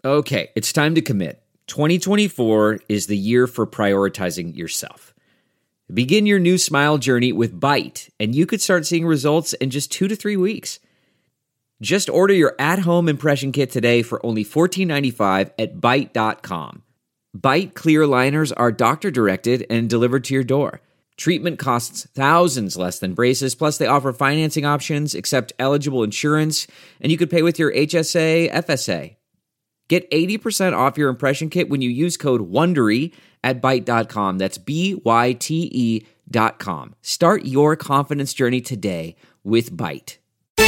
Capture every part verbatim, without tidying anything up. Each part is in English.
Okay, it's time to commit. twenty twenty-four is the year for prioritizing yourself. Begin your new smile journey with Byte, and you could start seeing results in just two to three weeks. Just order your at-home impression kit today for only fourteen ninety-five at byte dot com. Byte clear aligners are doctor-directed and delivered to your door. Treatment costs thousands less than braces, plus they offer financing options, accept eligible insurance, and you could pay with your H S A, F S A. Get eighty percent off your impression kit when you use code WONDERY at byte dot com. That's B Y T E dot com. Start your confidence journey today with Byte.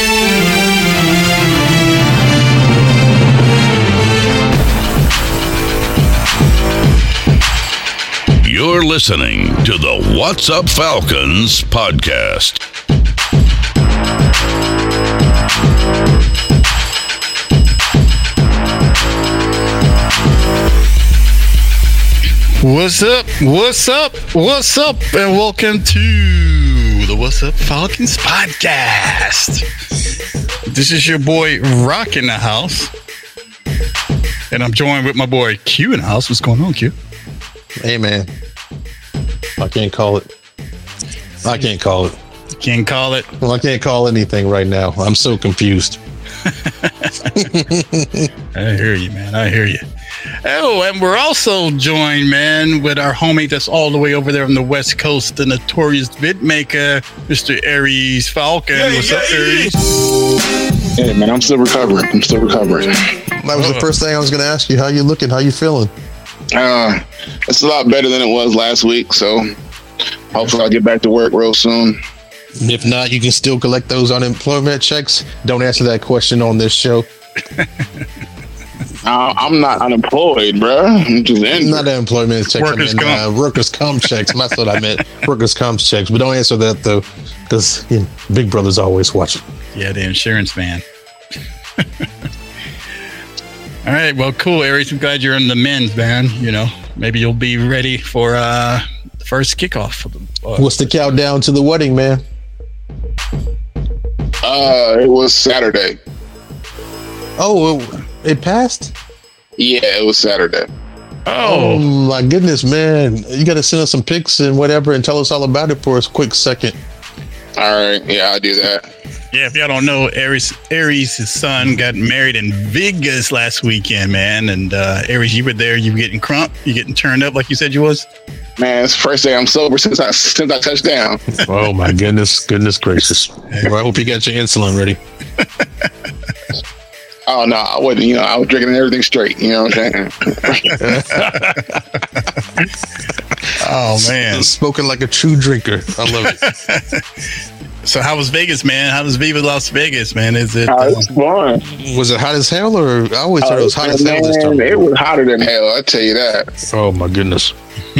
You're listening to the What's Up Falcons podcast. What's up? What's up? What's up? And welcome to the What's Up Falcons podcast. This is your boy Rock in the house, and I'm joined with my boy Q in the house. What's going on, Q? Hey, man. I can't call it. I can't call it. You can't call it. Well, I can't call anything right now. I'm so confused. I hear you, man. I hear you. Oh, and we're also joined, man, with our homie that's all the way over there on the West Coast, the notorious vid maker, Mister Aries Falcon. Yeah, What's yeah, up, Aries? Hey, man, I'm still recovering. I'm still recovering. That was uh, the first thing I was going to ask you. How you looking? How you feeling? Uh, it's a lot better than it was last week, so hopefully I'll get back to work real soon. If not, you can still collect those unemployment checks. Don't answer that question on this show. Uh, I'm not unemployed, bro. I'm just in. Not unemployment checks. Workers' I mean, uh, workers' comp checks. That's what I meant. Workers' comp checks. But don't answer that though, because you know, Big Brother's always watching. Yeah, the insurance man. All right, well, cool, Aries. I'm glad you're in the men's, man. You know, maybe you'll be ready for uh, the first kickoff. Uh, What's the countdown to the wedding, man? Uh, it was Saturday. Oh, it passed? Yeah, it was Saturday. Oh. oh my goodness, man! You got to send us some pics and whatever, and tell us all about it for a quick second. All right, yeah, I'll do that. Yeah, if y'all don't know, Aries, Aries' son got married in Vegas last weekend, man. And uh, Aries, you were there. You were getting crunk. You getting turned up like you said you was. Man, it's the first day I'm sober since I since I touched down. Oh my goodness, goodness gracious! Well, I hope you got your insulin ready. Oh no, I wasn't. You know, I was drinking everything straight. You know what I'm saying? Oh man, spoken like a true drinker. I love it. So how was Vegas, man? How does Viva Las Vegas, man? Is it? Uh, it was fun. Was it hot as hell, or I always heard uh, it was hot man, as hell this time? It was hotter than hell. I tell you that. Oh my goodness.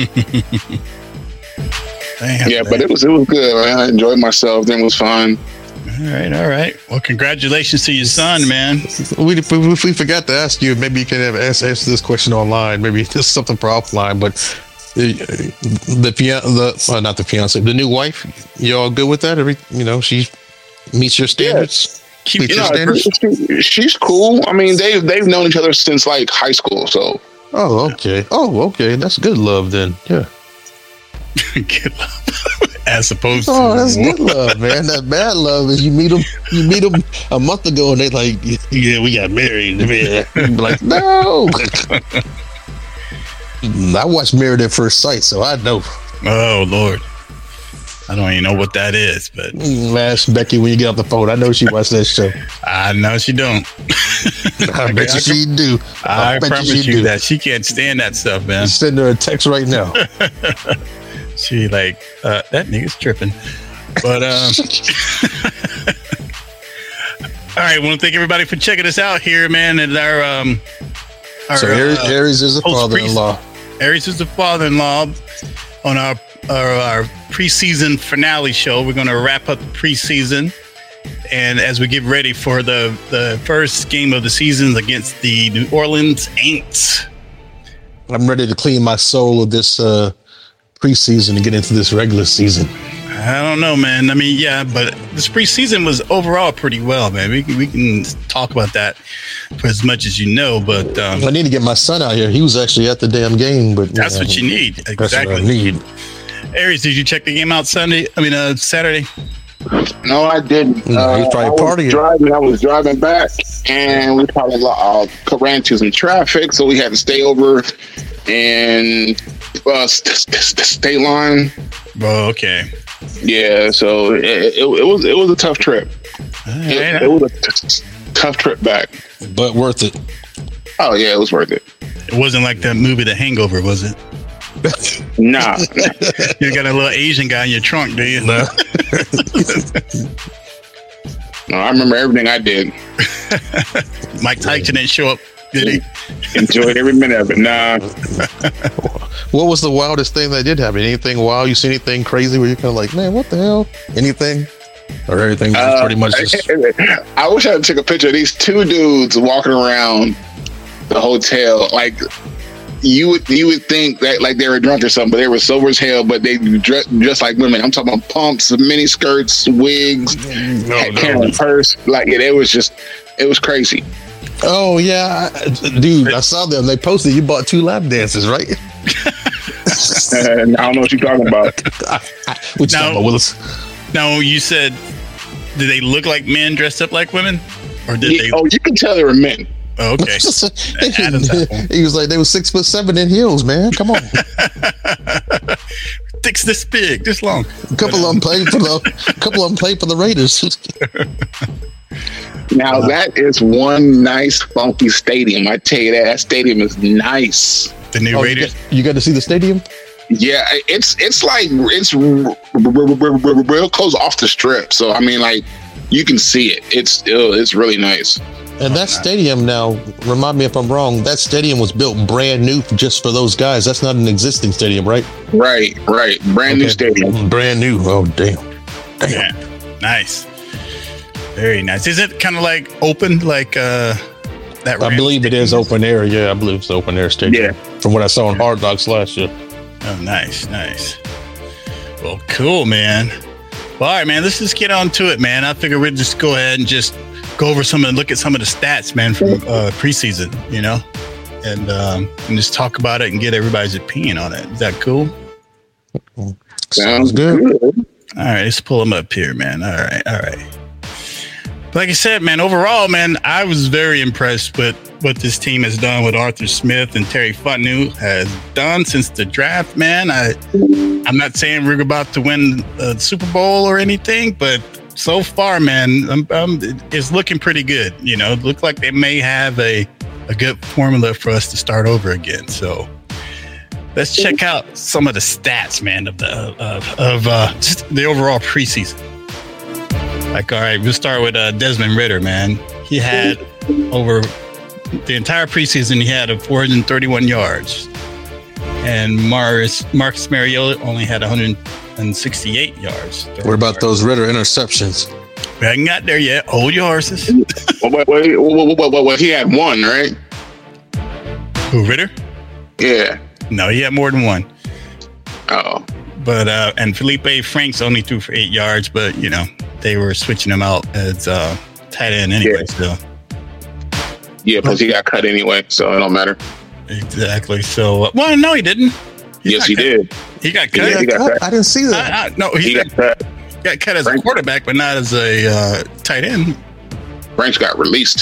Damn, yeah, man. but it was it was good, man. I enjoyed myself. Then it was fun. All right, all right. Well, congratulations to your son, man. We, if we forgot to ask you, maybe you can have ask, answer this question online. Maybe this is something for offline. But the the, the uh, not the fiance, the new wife. You all good with that? Every you know, she meets your standards. Yeah. Meets your standards. She, she's cool. I mean, they they've known each other since like high school. So. Oh, okay. Oh, okay. That's good love then. Yeah. Good love. As opposed to oh, that's good love, man. That bad love is you meet them, you meet them a month ago, and they like, yeah, we got married. Man. You be like, no. I watched Married at First Sight, so I know. Oh Lord, I don't even know what that is, but ask Becky when you get off the phone. I know she watched that show. I know she don't. I bet you she do. I, I bet promise you, she you do. That she can't stand that stuff, man. Send her a text right now. She like uh, that nigga's tripping, but um. All right, I want to thank everybody for checking us out here, man. And our um, our, so Aries, uh, Aries is the father-in-law. Aries is the father-in-law on our our, our preseason finale show. We're going to wrap up the preseason, and as we get ready for the the first game of the season against the New Orleans Aints, I'm ready to clean my soul of this uh, preseason and get into this regular season. I don't know, man. I mean, yeah, but this preseason was overall pretty well, man. We can, we can talk about that for as much as you know, but um, I need to get my son out here. He was actually at the damn game, but that's know, what you need. Exactly. That's what I need. Aries, did you check the game out Sunday? I mean, uh, Saturday. No, I didn't. No, uh, he's probably I was partying. driving. I was driving back, and we probably uh, ran into some traffic, so we had to stay over and uh, st- st- st- state line. Oh, okay. Yeah, so it, it, it was it was a tough trip. Right. It, it was a t- t- tough trip back, But worth it. Oh yeah, it was worth it. It wasn't like that movie The Hangover, was it? Nah, You got a little Asian guy in your trunk, do you? No. no, I remember everything I did. Mike Tyson didn't show up, did he? Enjoyed every minute of it. Nah, What was the wildest thing that did happen? Anything wild? You see anything crazy where you're kind of like, man, what the hell? Anything? Or everything was Uh, pretty much just. I wish I could take a picture of these two dudes walking around the hotel. Like you would, you would think that like they were drunk or something, but they were sober as hell. But they dressed just like women. I'm talking about pumps, mini skirts, wigs, had carrying a purse. Like it, it was just, it was crazy. Oh, yeah. I- Dude, I saw them. They posted you bought two lap dances, right? And I don't know what you're talking about. Which No. about Willis? Now, you said, did they look like men dressed up like women? Or did Yeah, they? oh, you can tell they were men. Oh, okay. Adam's apple. He was like, they were six foot seven in heels, man. Come on. Dicks this big, this long. A couple of them played for the a couple of them played for the Raiders. Now that is one nice funky stadium. I tell you that that stadium is nice. The new Oh, you, Raiders. got, you got to see the stadium? Yeah, it's it's like it's r- r- r- real close off the strip. So I mean, like you can see it. It's still it's really nice. And that stadium now, remind me if I'm wrong, that stadium was built brand new just for those guys. That's not an existing stadium, right? Right, right. Brand new Okay. stadium. Brand new. Oh, damn. Damn. Yeah. Nice. Very nice. Is it kind of like open, like uh, that? I Rams believe it is stadium? open air. Yeah, I believe it's open air stadium. Yeah. From what I saw on Hard Knocks last year. Oh, nice, nice. Well, cool, man. Well, all right, man. Let's just get on to it, man. I figure we'd just go ahead and just go over some and look at some of the stats, man, from uh, preseason, you know, and um, and just talk about it and get everybody's opinion on it. Is that cool? Sounds good. good. All right, let's pull them up here, man. All right, all right. But like I said, man, overall, man, I was very impressed with what this team has done with Arthur Smith and Terry Fontenot has done since the draft, man. I, I'm not saying we're about to win a Super Bowl or anything, but so far, man, um, um, it's looking pretty good. You know, it looks like they may have a, a good formula for us to start over again. So let's check out some of the stats, man, of the of, of uh, just the overall preseason. Like, all right, we'll start with uh, Desmond Ridder, man. He had over the entire preseason, he had a four hundred thirty-one yards. And Marcus, Marcus Mariota only had one hundred sixty-eight yards. What about those Ritter interceptions? We haven't got there yet. Hold your horses. Well, wait, wait, wait, wait, wait, wait, he had one, right? Who, Ridder? Yeah. No, he had more than one. Oh. But, uh, and Felipe Franks only threw for eight yards, but, you know, they were switching him out as uh, tight end anyway, Yeah. so. Yeah, plus he got cut anyway, so it don't matter. Exactly. So, uh, well, no, he didn't. He's Yes, not he cut. did. He got Yeah, cut. he got cut. I didn't see that. I, I, no, he, He got, got cut. got cut as a Frank- quarterback, but not as a uh, tight end. Franks got released.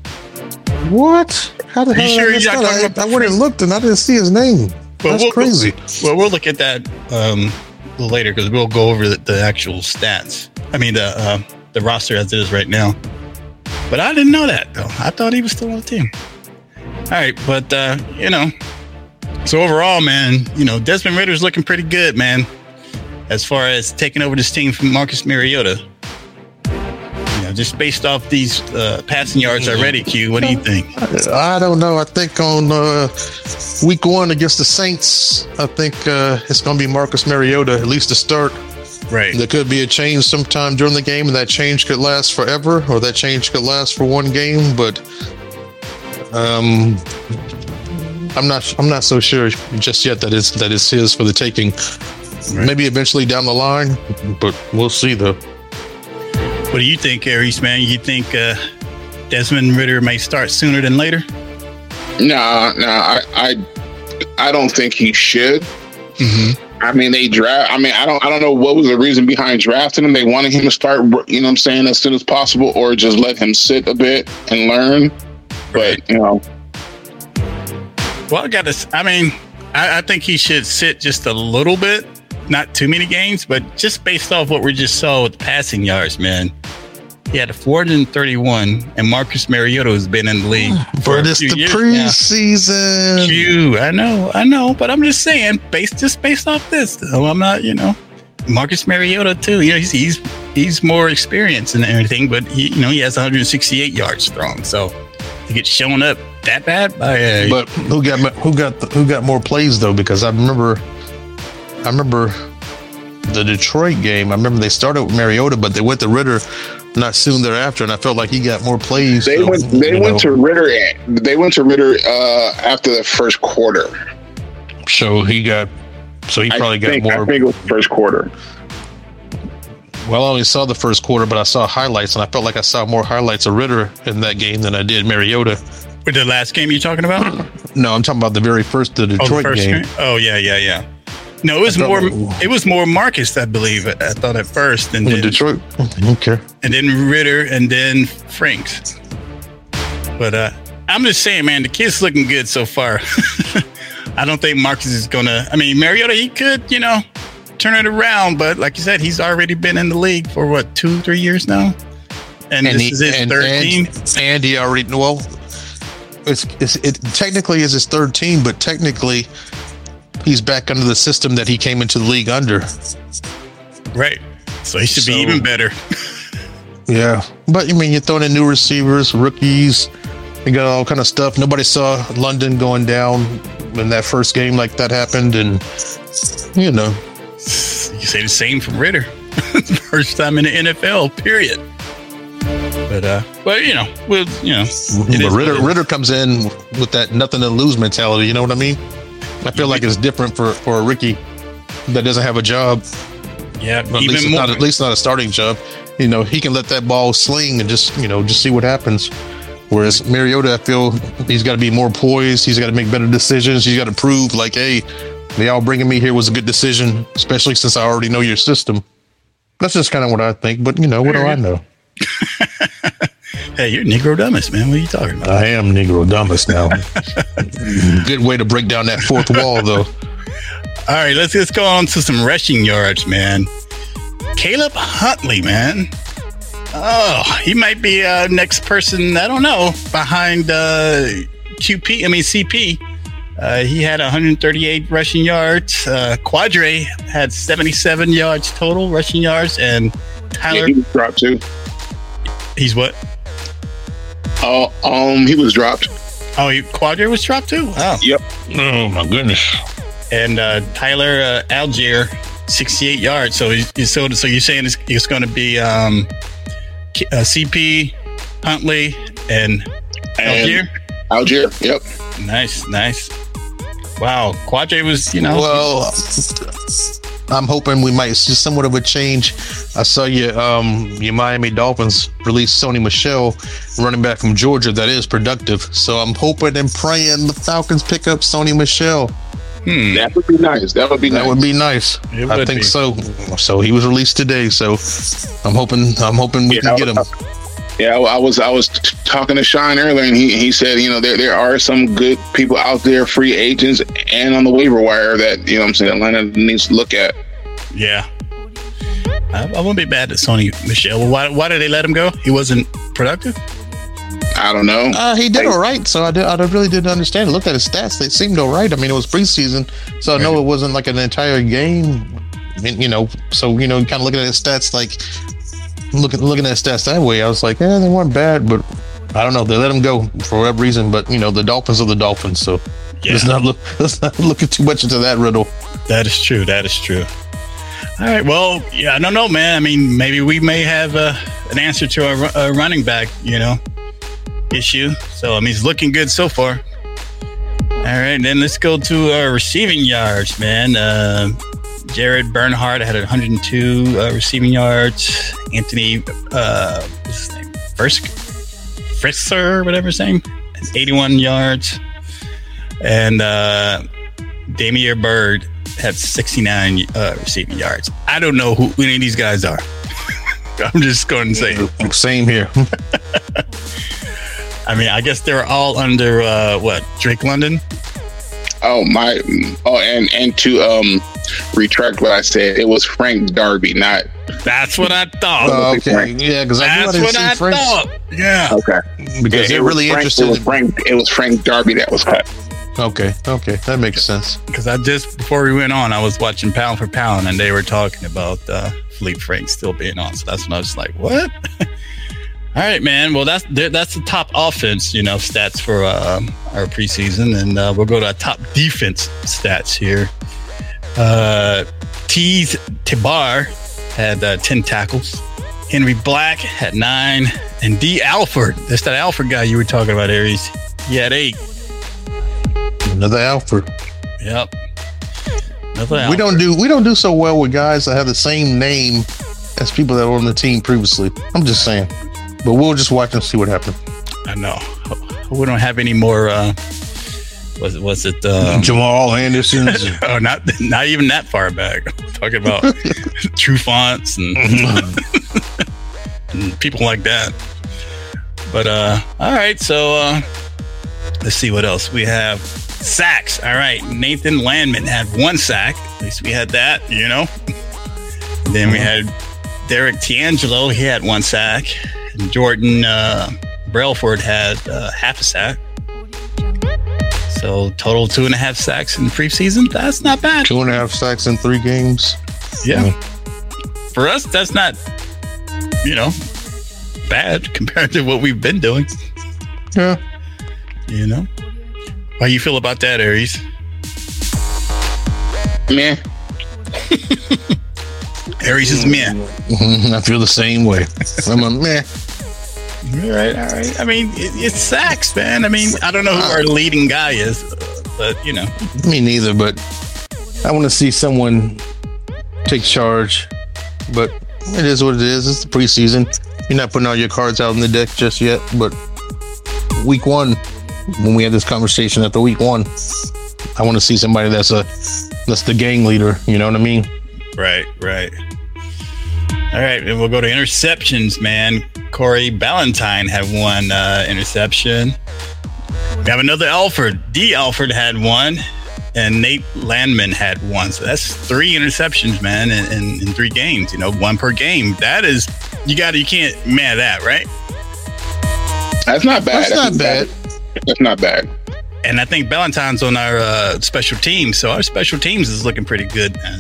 What? How the Are you hell? sure I, missed you're not that? talking I, about I went and looked and I didn't see his name. Well, That's we'll, crazy. Well, we'll look at that um, a little later because we'll go over the, the actual stats. I mean, the uh, the roster as it is right now. But I didn't know that, though. I thought he was still on the team. All right, but, uh, you know, so overall, man, you know, Desmond Ridder's looking pretty good, man, as far as taking over this team from Marcus Mariota. You know, just based off these uh, passing yards already, Q, what do you think? I don't know. I think on uh, week one against the Saints, I think uh, it's going to be Marcus Mariota, at least to start. Right. There could be a change sometime during the game, and that change could last forever, or that change could last for one game. But um, I'm not. I'm not so sure just yet that it's that it's his for the taking. maybe eventually down the line, but we'll see though. What do you think, Aries, man? You think uh, Desmond Ridder may start sooner than later? Nah, nah, I, I, I don't think he should. Mm-hmm. I mean, they draft. I mean, I don't. I don't know what was the reason behind drafting him. They wanted him to start, you know what I'm saying, as soon as possible, or just let him sit a bit and learn. Right. But you know, well, I got to. I mean, I, I think he should sit just a little bit, not too many games, but just based off what we just saw with the passing yards, man. He had a four hundred thirty-one, and Marcus Mariota has been in the league for But it's the years preseason. now. Phew, I know, I know, but I'm just saying, based just based off this, though, I'm not, you know, Marcus Mariota too. You know, he's he's he's more experienced and everything, but he, you know, he has one hundred sixty-eight yards thrown, so to get shown up that bad by. Uh, But who got who got the, who got more plays though? Because I remember, I remember the Detroit game. I remember they started with Mariota, but they went to Ridder not soon thereafter, and I felt like he got more plays. they so, went. They you went know. to Ridder. They went to Ridder uh, after the first quarter. So he got. So he probably I got think, more. I think it was first quarter. Well, I only saw the first quarter, but I saw highlights, and I felt like I saw more highlights of Ridder in that game than I did Mariota. with the last game you're talking about? No, I'm talking about the very first the Oh, the Detroit first game. game? Oh, yeah, yeah, yeah. No, it was I thought- more. It was more Marcus, I believe. I I thought at first, and In then, Detroit. Okay. and then Ridder, and then Franks. But uh, I'm just saying, man, the kid's looking good so far. I don't think Marcus is gonna. I mean, Mariota, he could, you know, turn it around, but like you said, he's already been in the league for what, two, three years now, and, And this he, is his and, third and, team. and he already well, it's, it's it technically is his third team, but technically he's back under the system that he came into the league under. Right. So he should be So- even better. Yeah, but I mean, you're throwing in new receivers, rookies. You got all kind of stuff. Nobody saw London going down in that first game like that happened, and you know, You say the same for Ridder. First time in the N F L, period. But uh, but you know, with you know, it but is Ridder what it is. Ridder comes in with that nothing to lose mentality. You know what I mean? I feel like it's different for for a rookie that doesn't have a job. Yeah, At even least more. not at least not a starting job. You know, he can let that ball sling and just you know just see what happens. Whereas Mariota, I feel he's got to be more poised. He's got to make better decisions. He's got to prove like, hey, y'all bringing me here was a good decision, especially since I already know your system. That's just kind of what I think. But you know, what do I know? Hey, you're Negro Dumbest, man. What are you talking about? I am Negro Dumbest now. Good way to break down that fourth wall, though. All right, let's let's go on to some rushing yards, man. Caleb Huntley, man. Oh, he might be uh next person, I don't know, behind uh Q P, I mean C P. Uh, he had one hundred thirty-eight rushing yards. Uh, Quadre had seventy-seven yards total rushing yards, and Yeah, Tyler, he was dropped too. he's what? Oh, um, he was dropped. Oh, he, Quadre was dropped too. Wow. Yep. Oh my goodness! And uh, Tyler uh, Algier, sixty-eight yards. So, he's, he's- so, so you're saying it's, it's going to be um, K- uh, C P, Huntley, and Algier? And Algier. Yep. Nice, nice. Wow, Quadre was, you know, Well, I'm hoping we might see somewhat of a change. I saw you, um, your Miami Dolphins release Sony Michel, running back from Georgia. That is productive. So I'm hoping and praying the Falcons pick up Sony Michel. hmm, That would be nice. That would be That nice. would be nice. It I would think be. so. So he was released today. So I'm hoping. I'm hoping we Yeah, can get him. Yeah, I I was I was t- talking to Sean earlier, and he, he said, you know, there there are some good people out there, free agents, and on the waiver wire that, you know what I'm saying, Atlanta needs to look at. yeah. I, I wouldn't be bad at Sony Michel. Well, why, why did they let him go? He wasn't productive? I don't know. Uh, he did Hey. all right. So I, did, I really didn't understand. I looked at his stats; they seemed all right. I mean, it was preseason, so I know it wasn't like an entire game. I mean, you know, so you know, kind of looking at his stats, like looking looking at his stats that way, I was like, yeah, they weren't bad, but I don't know. They let him go for whatever reason. But you know, the Dolphins are the Dolphins, so Yeah. let's not look let's not look too much into that riddle. That is true. That is true. All right. Well, yeah, I don't know, man. I mean, maybe we may have uh, an answer to a, ru- a running back, you know, issue. So, I mean, he's looking good so far. All right. Then let's go to uh, receiving yards, man. Uh, Jared Bernhardt had one hundred two uh, receiving yards. Anthony, uh, what's his name? Frisk, Frisser, whatever his name, eighty-one yards. And uh, Damier Byrd had sixty-nine uh, receiving yards. I don't know who any of these guys are. I'm just going to say. Same here. I mean, I guess they're all under uh, what? Drake London? Oh my! Oh, and and to um retract what I said, it was Frank Darby, not. That's what I thought. Uh, okay, yeah, because I That's knew I what didn't I see Frank's, thought. Yeah. Okay. because It they're was really Frank, interested. It was in- Frank. It was Frank Darby that was cut. Okay, okay, that makes sense. Because I just before we went on, I was watching Pound for Pound, and they were talking about uh, Philippe Frank still being on. So that's when I was like, "What?" All right, man. Well, that's that's the top offense, you know, stats for uh, our preseason, and uh, we'll go to our top defense stats here. Uh, Teez Tibar had uh, ten tackles. Henry Black had nine, and D. Alford, that's that Alford guy you were talking about, Aries. He had eight. Another Alfred. Yep. Another Alford. We don't do we don't do so well with guys that have the same name as people that were on the team previously. I'm just saying, but we'll just watch and see what happens. I know. We don't have any more. Uh, was was it um, Jamal Anderson's. oh, not not even that far back. I'm talking about True Fonts and, and people like that. But uh, all right, so uh, let's see what else we have. Sacks. All right, Nathan Landman had one sack. At least we had that, you know. And then we had Derek Tiangelo. He had one sack. And Jordan uh, Brailford had uh, half a sack. So total two and a half sacks in the preseason. That's not bad. Two and a half sacks in three games. Yeah. For us, that's not, you know, bad compared to what we've been doing. Yeah. You know? How you feel about that, Aries? Man, Aries is meh. Mhm, I feel the same way. I'm a meh. All right, all right. I mean, it, it's sacks, man. I mean, I don't know who our leading guy is, but, you know. Me neither, but I want to see someone take charge. But it is what it is. It's the preseason. You're not putting all your cards out on the deck just yet. But week one, when we had this conversation after week one, I want to see somebody that's a that's the gang leader. You know what I mean? Right, right. All right, and we'll go to interceptions, man. Corey Ballantyne had one uh, interception. We have another Alford. D. Alford had one, and Nate Landman had one. So that's three interceptions, man, in, in, in three games. You know, one per game. That is, you got to, you can't man that, right? that's not bad. That's not bad. That's not bad. And I think Ballantyne's on our uh, special teams, so our special teams is looking pretty good, man.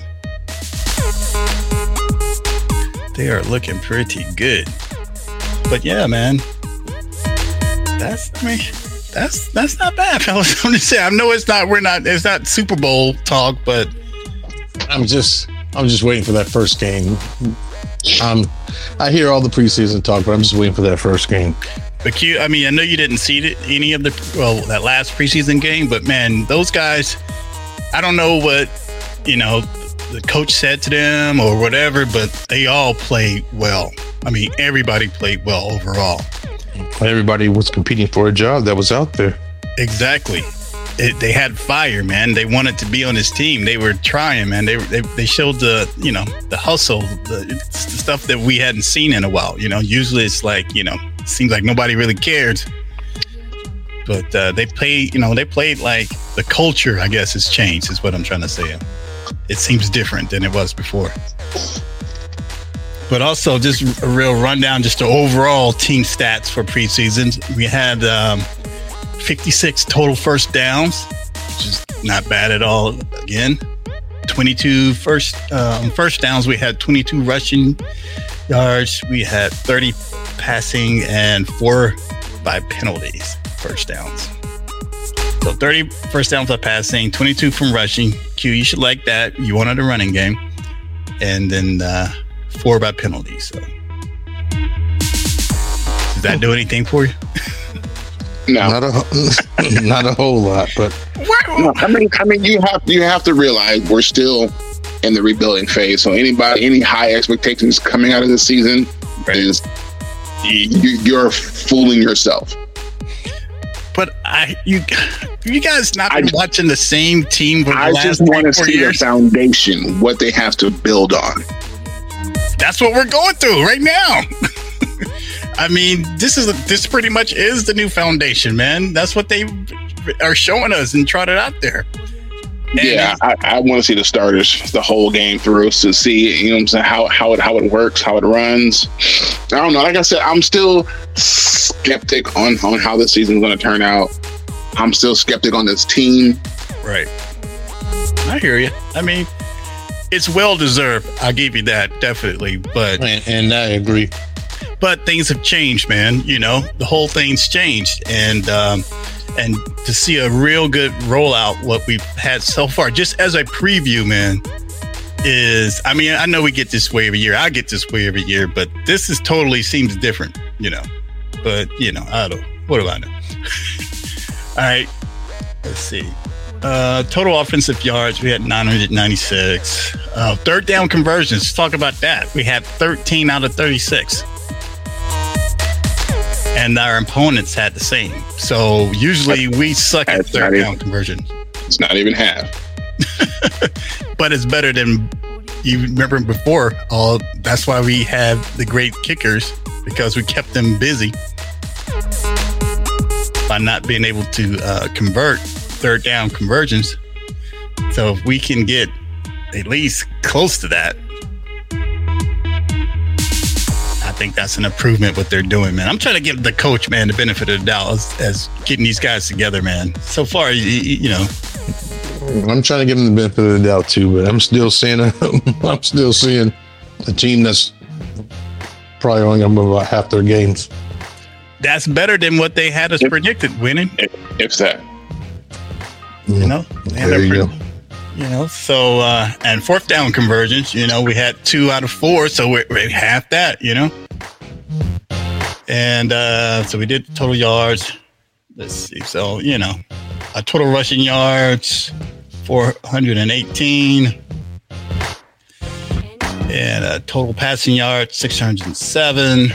They are looking pretty good. But yeah, man, that's I mean, that's that's not bad, fellas. I'm just saying. I know it's not. We're not. It's not Super Bowl talk, but I'm just I'm just waiting for that first game. Um, I hear all the preseason talk, but I'm just waiting for that first game. but Q. I mean, I know you didn't see it, any of the well that last preseason game, but man, those guys. I don't know what you know the coach said to them or whatever, but they all played well. I mean, everybody played well overall. Everybody was competing for a job that was out there. Exactly. It, they had fire, man. They wanted to be on this team. They were trying, man. They they, they showed the, you know, the hustle, the, the stuff that we hadn't seen in a while. You know, usually it's like, you know, it seems like nobody really cared. But uh, they played, you know, they played like the culture, I guess, has changed, is what I'm trying to say. It seems different than it was before. But also, just a real rundown, just the overall team stats for preseason. We had um, fifty-six total first downs, which is not bad at all. Again, twenty-two first um, first downs. We had twenty-two rushing yards. We had thirty passing and four by penalties. First downs. So thirty first downs by passing, twenty-two from rushing. Q, you should like that. You wanted a running game, and then. Uh, Four by penalties. So. Does that do anything for you? No, Not a not a whole lot, but no. I mean, I mean, you have you have to realize we're still in the rebuilding phase. So anybody, any high expectations coming out of this season is you, you're fooling yourself. But I, you, you guys not been I, watching the same team for the I last just want to see years? the foundation, what they have to build on. That's what we're going through right now. I mean, this is this pretty much is the new foundation, man. That's what they are showing us and trotted out there. And yeah, I, I want to see the starters the whole game through to see, you know what I'm saying, how how it how it works, how it runs. I don't know. Like I said, I'm still skeptic on, on how the season's going to turn out. I'm still skeptic on this team. Right. I hear you. I mean, it's well deserved. I'll give you that, definitely. But and, and I agree. But things have changed, man. You know, the whole thing's changed, and um, and to see a real good rollout, what we've had so far, just as a preview, man, is, I mean, I know we get this way every year. I get this way every year, but this is totally seems different, you know. But, you know, I don't, what do I know? All right, let's see. Uh, total offensive yards, we had nine hundred ninety-six. Uh, third down conversions, let's talk about that. We had thirteen out of thirty-six. And our opponents had the same. So usually we suck at third down even, conversion. It's not even half. But it's better than you remember before. All that's why we have the great kickers, because we kept them busy by not being able to uh, convert third down conversions. So if we can get at least close to that, I think that's an improvement what they're doing, man. I'm trying to give the coach, man, the benefit of the doubt as, as getting these guys together, man. So far, you, you know, I'm trying to give them the benefit of the doubt too, but I'm still seeing a, I'm still seeing a team that's probably only going to win about half their games. That's better than what they had us if, predicted winning. If, if that, you know, there you go. You know, so, uh, and fourth down conversions, you know, we had two out of four, so we're, we're half that, you know. And uh, so we did total yards. Let's see. So, you know, a total rushing yards, four hundred eighteen. And a total passing yards, six hundred seven.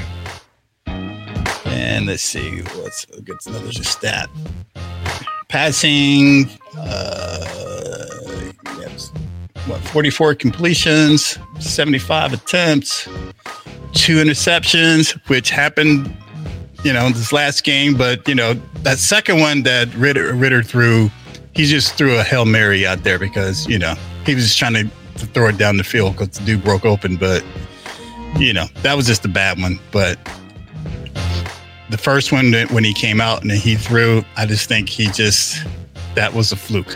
And let's see, what's get another stat. Passing, uh, what, forty-four completions, seventy-five attempts, two interceptions, which happened, you know, this last game. But, you know, that second one that Ritter, Ritter threw, he just threw a Hail Mary out there because, you know, he was just trying to, to throw it down the field because the dude broke open. But, you know, that was just a bad one. But the first one, when he came out and he threw, I just think he just, that was a fluke.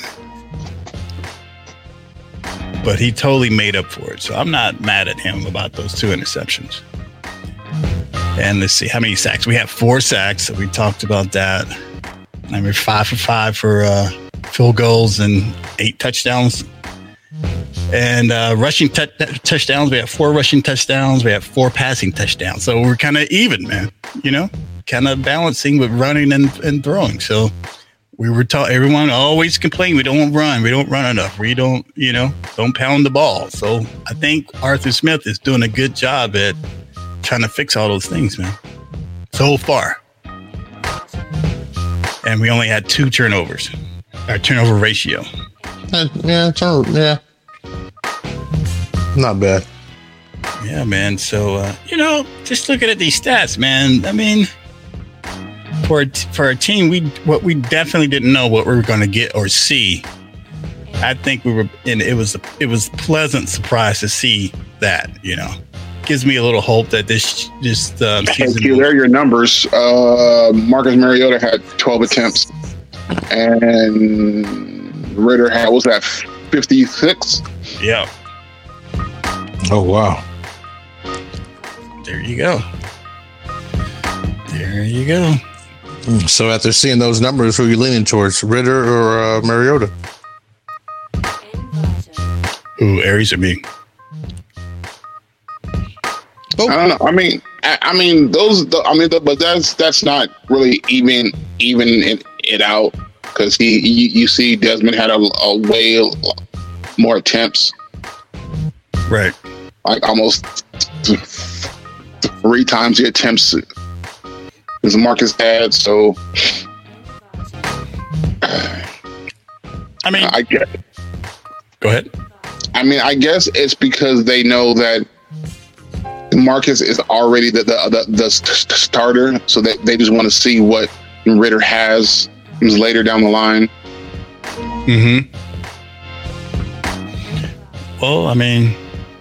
But he totally made up for it. So I'm not mad at him about those two interceptions. And let's see, how many sacks? We have four sacks. So we talked about that. And we're five for five for uh, field goals and eight touchdowns. And uh, rushing t- touchdowns, we have four rushing touchdowns. We have four passing touchdowns. So we're kind of even, man. You know, kind of balancing with running and, and throwing. So we were taught, everyone always complain, we don't run, we don't run enough, we don't, you know, don't pound the ball. So I think Arthur Smith is doing a good job at trying to fix all those things, man. So far. And we only had two turnovers, our turnover ratio. Uh, yeah, turn, yeah. Not bad. Yeah, man. So, uh, you know, just looking at these stats, man, I mean, for for a team, we what we definitely didn't know what we were going to get or see. I think we were, and it was it was a pleasant surprise to see that. You know, gives me a little hope that this just um, Thank you. There are your numbers. Uh, Marcus Mariota had twelve attempts, and Ritter had, what was that, fifty-six? Yeah. Oh wow. There you go. There you go. So after seeing those numbers, who are you leaning towards, Ritter or uh, Mariota? Ooh, Aries or me? Oh. I don't know. I mean, I, I mean those. The, I mean, the, but that's that's not really even even it, it out because he you, you see Desmond had a, a way more attempts Right. Like almost three times the attempts as Marcus had. So, I mean, I get. Go ahead. I mean, I guess it's because they know that Marcus is already the the, the, the starter, so they, they just want to see what Ritter has later down the line. Mm-hmm. Well, I mean,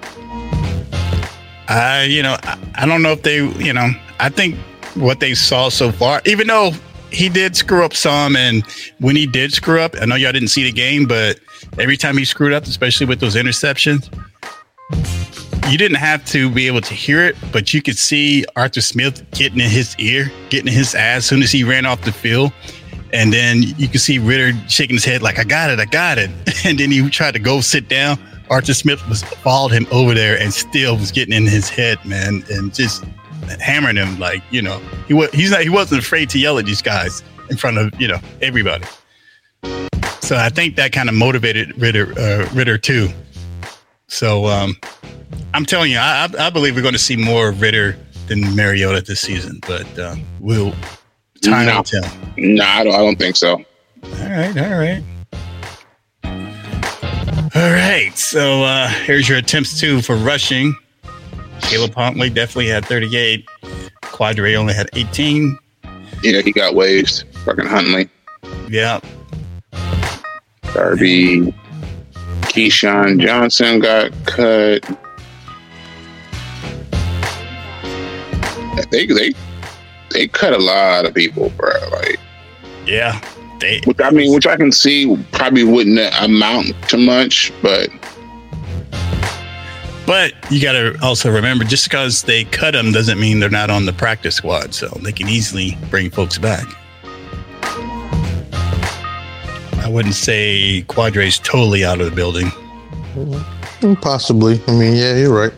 I you know I, I don't know if they you know I think what they saw so far, even though he did screw up some, and when he did screw up, I know y'all didn't see the game, but every time he screwed up, especially with those interceptions, you didn't have to be able to hear it, but you could see Arthur Smith getting in his ear, getting in his ass as soon as he ran off the field. And then you could see Ritter shaking his head like, I got it, I got it. And then he tried to go sit down. Arthur Smith was followed him over there and still was getting in his head, man, and just hammering him like, you know, he was he's not he wasn't afraid to yell at these guys in front of, you know, everybody. So I think that kind of motivated Ritter uh, Ritter too. So um, I'm telling you, I, I believe we're going to see more Ritter than Mariota this season, but uh, we'll time no. will tell. No, I don't. I don't think so. All right, all right, all right. So uh, here's your attempts too for rushing. Caleb Huntley definitely had thirty-eight. Quadre only had eighteen. Yeah, he got waived. Fucking Huntley. Yeah. Darby. Keyshawn Johnson got cut. They they they cut a lot of people, bro. Like, yeah. They, which, I mean, which I can see probably wouldn't amount to much, but but you got to also remember, just because they cut them doesn't mean they're not on the practice squad, so they can easily bring folks back. I wouldn't say Quadre's totally out of the building. Possibly. I mean, yeah, you're right.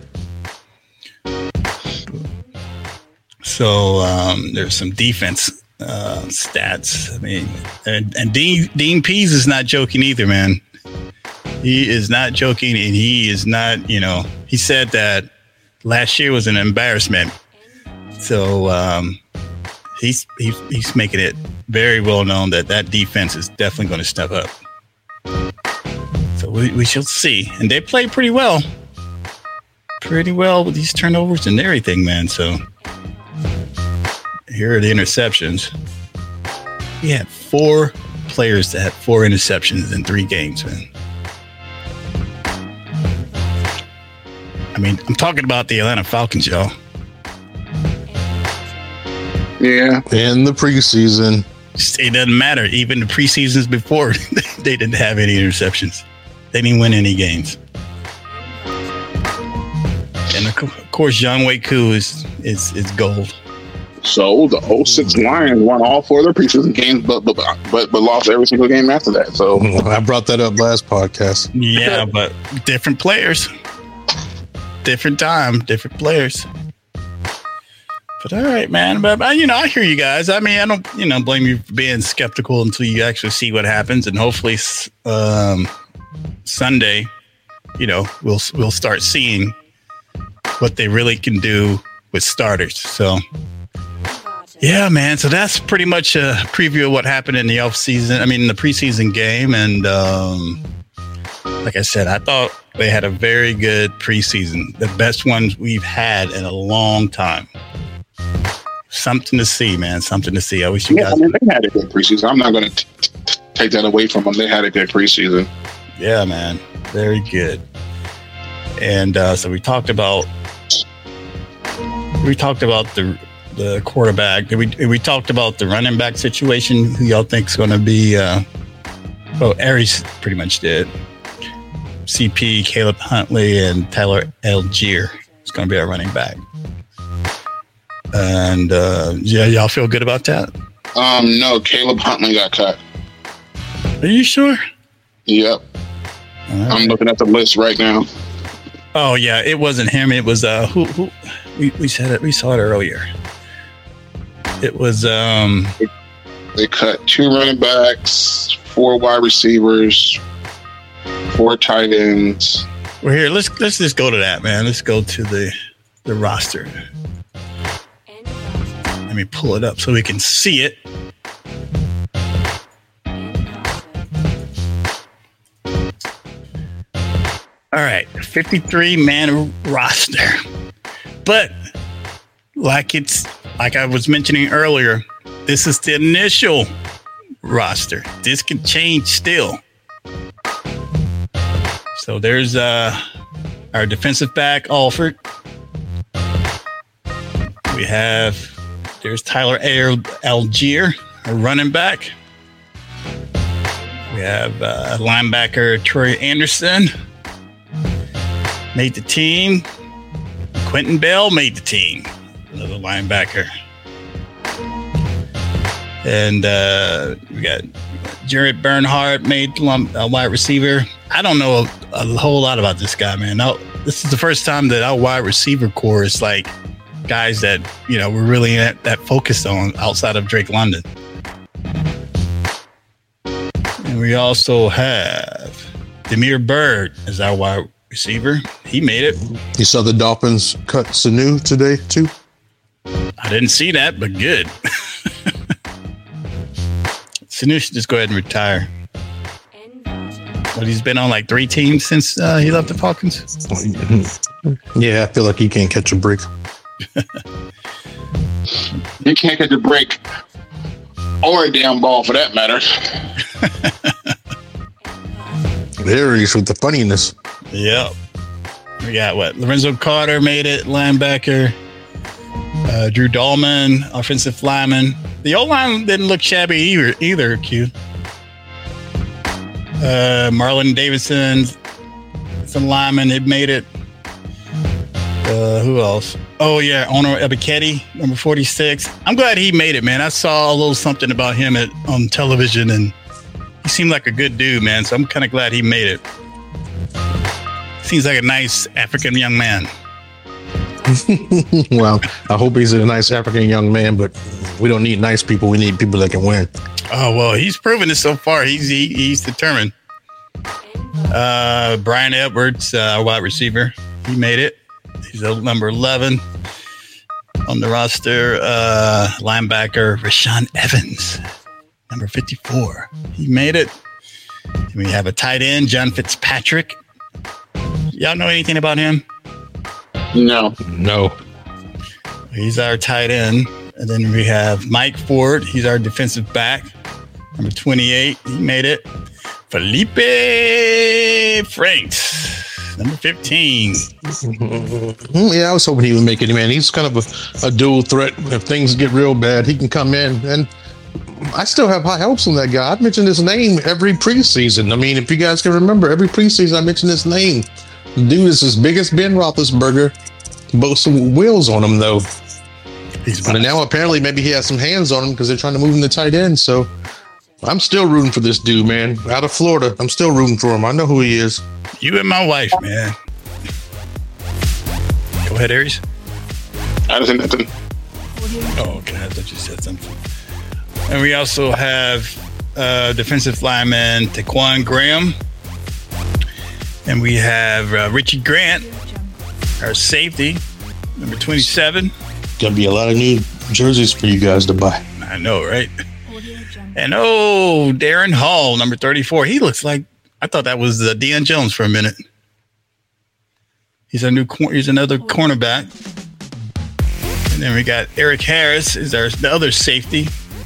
So um, there's some defense uh, stats. I mean, and, and Dean Dean Pease is not joking either, man. He is not joking, and he is not, you know, he said that last year was an embarrassment. So um, he's, he's he's making it very well known that that defense is definitely going to step up. So we, we shall see. And they play pretty well. Pretty well with these turnovers and everything, man. So here are the interceptions. We had four players that had four interceptions in three games, man. I mean, I'm talking about the Atlanta Falcons, y'all. yeah. In the preseason. It doesn't matter. Even the preseasons before, they didn't have any interceptions. They didn't win any games. And of course, John Waku is, is is gold. So the oh six Lions won all four of their preseason games, but but but, but lost every single game after that. So I brought that up last podcast. Yeah, but different players, different time, different players. But all right, man. But, but you know, I hear you guys. I mean, I don't, you know, blame you for being skeptical until you actually see what happens, and hopefully, um, Sunday, you know, we'll we'll start seeing what they really can do with starters. So, yeah, man. So that's pretty much a preview of what happened in the off season. I mean, the preseason game, and um, like I said, I thought they had a very good preseason, the best ones we've had in a long time. Something to see, man. Something to see. I wish you yeah, guys. I mean, they had a good preseason. I'm not going to take that away from them. They had a good preseason. Yeah, man. Very good. And uh, so we talked about we talked about the the quarterback. We we talked about the running back situation. Who y'all think is going to be? Uh, well, Aries pretty much did. C P, Caleb Huntley, and Tyler Algier is going to be our running back. And uh, yeah, y'all feel good about that? Um, no, Caleb Huntley got cut. Are you sure? Yep. Right. I'm looking at the list right now. Oh yeah, it wasn't him. It was uh, who who we we said it. We saw it earlier. It was um. They cut two running backs, four wide receivers, four tight ends, Well, here, let's let's just go to that, man. Let's go to the the roster. Let me pull it up so we can see it. All right, fifty-three man roster. But like it's like I was mentioning earlier, this is the initial roster. This can change still. So there's uh, our defensive back, Alford. We have, there's Tyler Algier, a running back. We have uh, linebacker Troy Anderson. Made the team. Quentin Bell made the team. Another linebacker. And uh, we got Jared Bernhardt made a wide receiver. I don't know a, a whole lot about this guy, man. Now, this is the first time that our wide receiver core is like guys that, you know, we're really at, that focused on outside of Drake London. And we also have Demir Bird as our wide receiver. He made it. You saw the Dolphins cut Sanu today, too? I didn't see that, but good. Sanu should just go ahead and retire. But he's been on like three teams since uh, he left the Falcons. Yeah, I feel like he can't catch a break. You can't catch a break or a damn ball for that matter. There he is with the funniness. Yep. We got what? Lorenzo Carter made it, linebacker. Uh, Drew Dahlman, offensive lineman. The O-line didn't look shabby either, either Q. Uh, Marlon Davidson, some linemen, had made it. Uh, who else? Oh, yeah, Honor Ebiketie, number forty-six. I'm glad he made it, man. I saw a little something about him at, on television, and he seemed like a good dude, man. So I'm kind of glad he made it. Seems like a nice African young man. Well, I hope he's a nice African young man, but we don't need nice people. We need people that can win. Oh, well, he's proven it so far. He's he, he's determined. Uh, Brian Edwards, uh, wide receiver. He made it. He's a number eleven on the roster. Uh, linebacker Rashaan Evans, number fifty-four. He made it. And we have a tight end, John Fitzpatrick. Y'all know anything about him? No. No. He's our tight end. And then we have Mike Ford. He's our defensive back. Number twenty-eight. He made it. Felipe Franks. Number fifteen. Yeah, I was hoping he would make it, man. He's kind of a, a dual threat. If things get real bad, he can come in. And I still have high hopes on that guy. I've mentioned his name every preseason. I mean, if you guys can remember, every preseason I mentioned his name. The dude is as big as Ben Roethlisberger. Both some wheels on him, though. He's and now apparently maybe he has some hands on him because they're trying to move him to tight end. So I'm still rooting for this dude, man. Out of Florida, I'm still rooting for him. I know who he is. You and my wife, man. Go ahead, Aries. I don't say nothing. Oh, okay. I thought you said something. And we also have uh, defensive lineman Taquan Graham. And we have uh, Richie Grant, our safety, number twenty-seven. Gonna be a lot of new jerseys for you guys to buy. I know, right? And oh, Darren Hall, number thirty-four. He looks like, I thought that was uh, Deion Jones for a minute. He's a new, he's another cornerback. And then we got Eric Harris is our the other safety.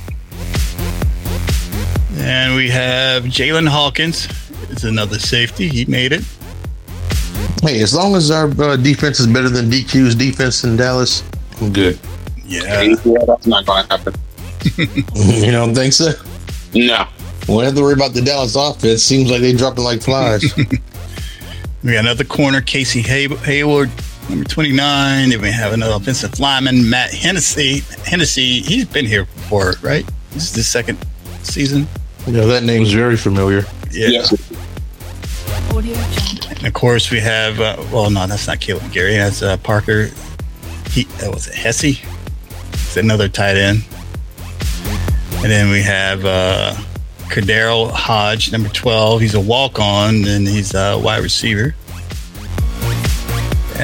And we have Jalen Hawkins. It's another safety. He made it. Hey, as long as our uh, defense is better than D Q's defense in Dallas, I'm good. Yeah. Yeah, that's not going to happen. You don't think so? No. We don't have to worry about the Dallas offense. Seems like they dropping like flies. We got another corner, Casey Hay- Hayward, number twenty-nine. Then we have another offensive lineman, Matt Hennessy. Hennessy, he's been here before, right? This is his second season. Yeah, that name's very familiar. Yeah. Yes. And of course, we have, uh, well, no, that's not Caleb Gary. That's uh, Parker. He, that was it, Hesse. It's another tight end. And then we have uh, Cordero Hodge, number twelve. He's a walk-on, and he's a wide receiver.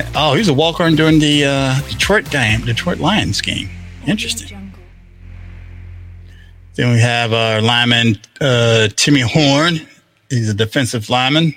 Oh, he was a walk-on during the uh, Detroit game, Detroit Lions game. Interesting. Then we have our lineman, uh, Timmy Horn. He's a defensive lineman.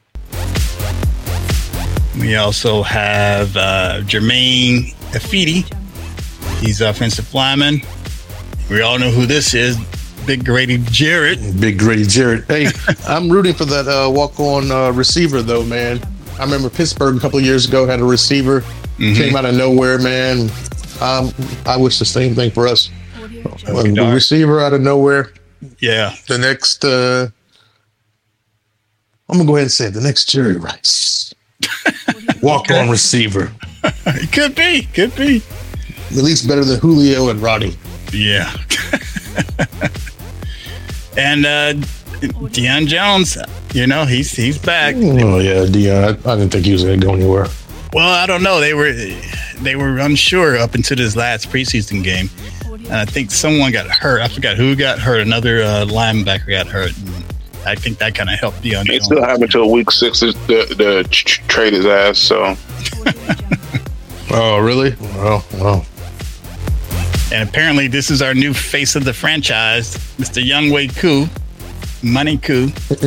We also have uh, Jermaine Afidi. He's an offensive lineman. We all know who this is. Big Grady Jarrett. Big Grady Jarrett. Hey, I'm rooting for that uh, walk-on uh, receiver, though, man. I remember Pittsburgh a couple of years ago had a receiver. Mm-hmm. Came out of nowhere, man. Um, I wish the same thing for us. A receiver out of nowhere. Yeah. The next, uh, I'm going to go ahead and say it, the next Jerry Rice. Walk-on receiver. It could be. Could be. At least better than Julio and Roddy. Yeah. And uh, Deion Jones, you know, he's he's back. Oh yeah, Deion. I, I didn't think he was going to go anywhere. Well, I don't know. They were they were unsure up until this last preseason game. And I think someone got hurt. I forgot who got hurt. Another uh, linebacker got hurt. And I think that kind of helped Deion. They still have until week six to the, the ch- trade his ass. So. Oh really? Well, well. And apparently, this is our new face of the franchise, Mister Younghoe Koo, Money Koo.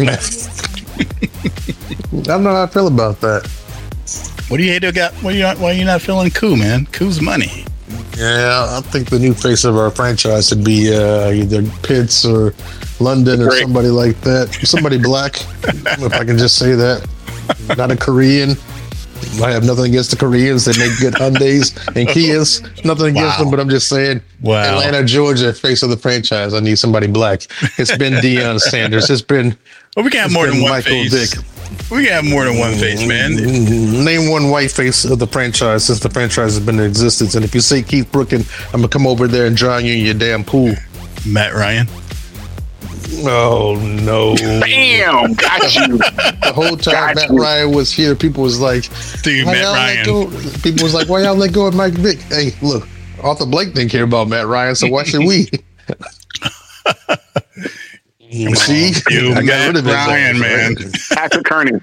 I don't know how I feel about that. What do you hate about? What are you not? Why are you not feeling Koo, man? Koo's money. Yeah, I think the new face of our franchise would be uh, either Pitts or London or Great. somebody like that. Somebody black, if I can just say that. Not a Korean. I have nothing against the Koreans. They make good Hyundais and Kias. Nothing against wow. them, but I'm just saying, wow. Atlanta, Georgia, face of the franchise. I need somebody black. It's been Deion Sanders. It's been. Well, we got more than one Michael face. Dick. We got more than one face, man. Name one white face of the franchise since the franchise has been in existence. And if you say Keith Brooken, I'm gonna come over there and drown you in your damn pool. Matt Ryan. Oh no! Bam! Got you. The whole time Got Matt you. Ryan was here, people was like, "Dude, Matt Ryan." People was like, "Why y'all let go of Mike Vick?" Hey, look, Arthur Blank didn't care about Matt Ryan, so why should we? You see, you I got Matt rid of Ryan, man. Patrick Kearney.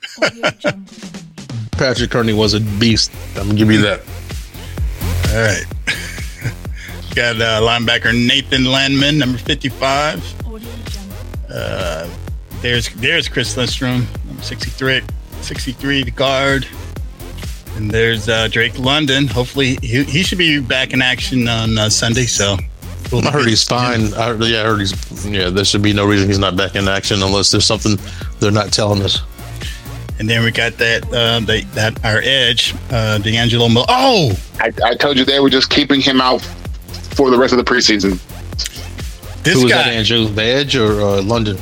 Patrick Kearney was a beast. I'm gonna give you that. All right. Got uh, linebacker Nathan Landman, number fifty-five. Uh, there's there's Chris Lindstrom, number sixty-three, sixty-three, the guard. And there's uh, Drake London. Hopefully, he, he should be back in action on uh, Sunday. So I heard he's fine. I heard, yeah, I heard he's. Yeah, there should be no reason he's not back in action unless there's something they're not telling us. And then we got that uh, the, that our edge, uh, D'Angelo. Mo- oh, I, I told you they were just keeping him out for the rest of the preseason. This Who was guy, that, Andrew? The Edge or uh, London?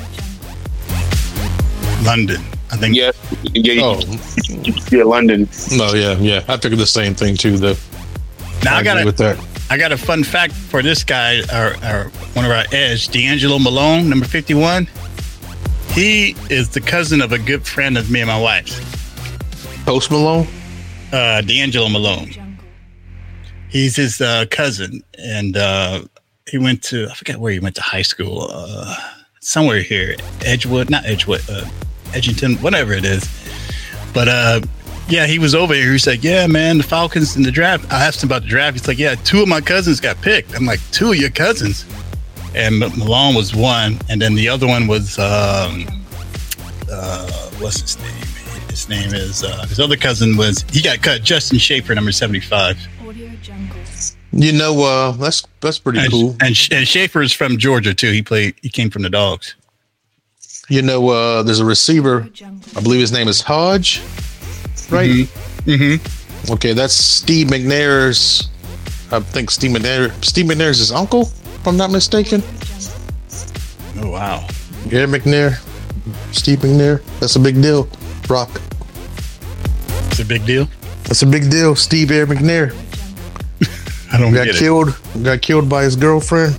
London, I think. Yeah, yeah, oh. yeah, London. No, yeah, yeah. I figured the same thing too. The now I, I got a, with that. I got a fun fact for this guy, our, our one of our Edge, D'Angelo Malone, number fifty-one. He is the cousin of a good friend of me and my wife's. Post Malone. Uh, D'Angelo Malone. He's his uh, cousin, and uh, he went to, I forget where he went to high school, uh, somewhere here, Edgewood, not Edgewood, uh, Edgington, whatever it is. But uh, yeah, he was over here. He's like, yeah, man, the Falcons in the draft. I asked him about the draft. He's like, yeah, two of my cousins got picked. I'm like, two of your cousins? And Malone was one, and then the other one was, um, uh, what's his name? His name is, uh, his other cousin was, he got cut, Justin Schaefer, number seventy-five. You know, uh, that's that's pretty and, cool. And, and Schaefer is from Georgia too. He played. He came from the Dogs. You know, uh, there's a receiver. I believe his name is Hodge, right? Mm-hmm. Mm-hmm. Okay, that's Steve McNair's. I think Steve McNair. Steve McNair's his uncle, if I'm not mistaken. Oh wow! Yeah, McNair. Steve McNair. That's a big deal. Rock. It's a big deal. That's a big deal. Steve Air McNair. I don't got get killed. It. Got killed by his girlfriend.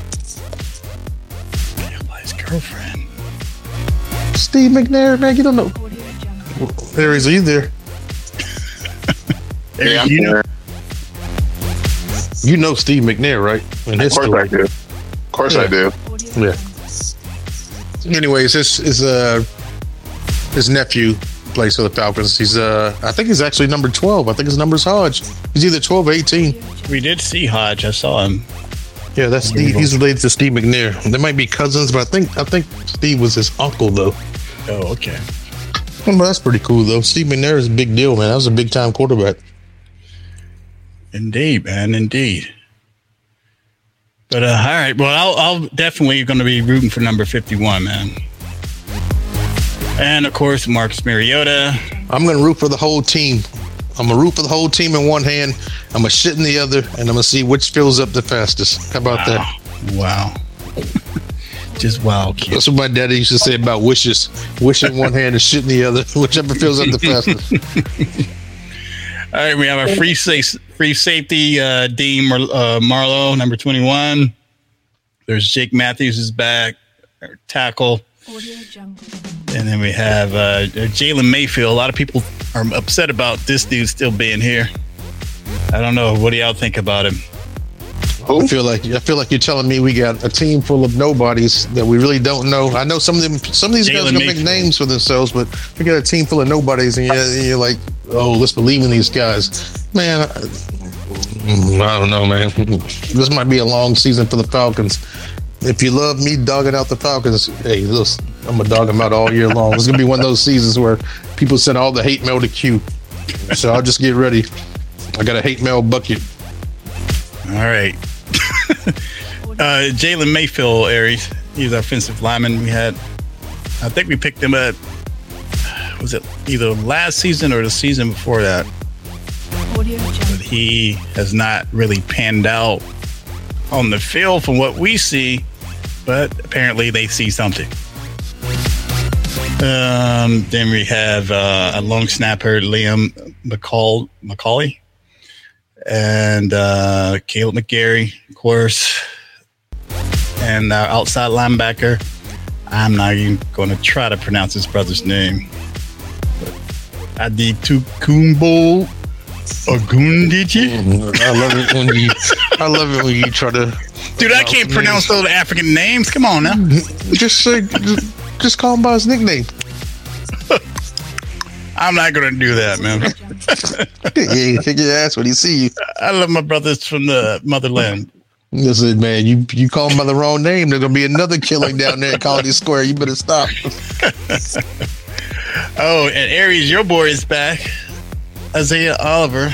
Killed by his girlfriend. Steve McNair, man, you don't know. There is he there. there yeah, you know. You know Steve McNair, right? In of course story. I do. Of course yeah. I do. Yeah. Anyways, his his uh his nephew plays for the Falcons. He's uh, I think he's actually number twelve. I think his number's Hodge. He's either twelve or eighteen. We did see Hodge. I saw him. Yeah, that's Steve. He's related to Steve McNair. They might be cousins, but I think I think Steve was his uncle though. Oh, okay. Well, that's pretty cool though. Steve McNair is a big deal, man. That was a big time quarterback. Indeed, man. Indeed. But uh, all right. Well, I'll, I'll definitely going to be rooting for number fifty-one, man. And of course, Marcus Mariota. I'm going to root for the whole team. I'm going to root for the whole team in one hand. I'm going to shit in the other, and I'm going to see which fills up the fastest. How about wow. that? Wow. Just wow, kid. That's what my daddy used to say about wishes. Wish in one hand and shit in the other, whichever fills up the fastest. All right, we have our free safe, free safety, uh, Dean Mar- uh, Marlowe, number twenty-one. There's Jake Matthews is back, our tackle. And then we have uh, Jalen Mayfield. A lot of people are upset about this dude still being here. I don't know. What do y'all think about him? I feel like I feel like you're telling me we got a team full of nobodies that we really don't know. I know some of them, some of these Jalen guys are gonna make names for themselves, but we got a team full of nobodies, and you're, and you're like, oh, let's believe in these guys, man. I, I don't know, man. This might be a long season for the Falcons. If you love me dogging out the Falcons, hey, listen, I'm gonna dog them out all year long. It's gonna be one of those seasons where people send all the hate mail to Q, so I'll just get ready. I got a hate mail bucket. All right. uh, Jalen Mayfield, Aries. He's our offensive lineman. We had, I think we picked him up, was it either last season or the season before that? But he has not really panned out on the field from what we see, but apparently they see something. Um, then we have uh, a long snapper, Liam McCall, McCauley. And uh, Caleb McGarry, of course, and our outside linebacker. I'm not even going to try to pronounce his brother's name. Adetokunbo Ogundeji. I love it when you. I love it when you try to. Dude, I can't pronounce those African names. Come on now. Just say, just, just call him by his nickname. I'm not going to do that, man. Yeah, kick your ass when he see you. I love my brothers from the motherland. Listen, man, you you call him by the wrong name, there's going to be another killing down there at Colony Square. You better stop. Oh, and Aries, your boy is back. Isaiah Oliver.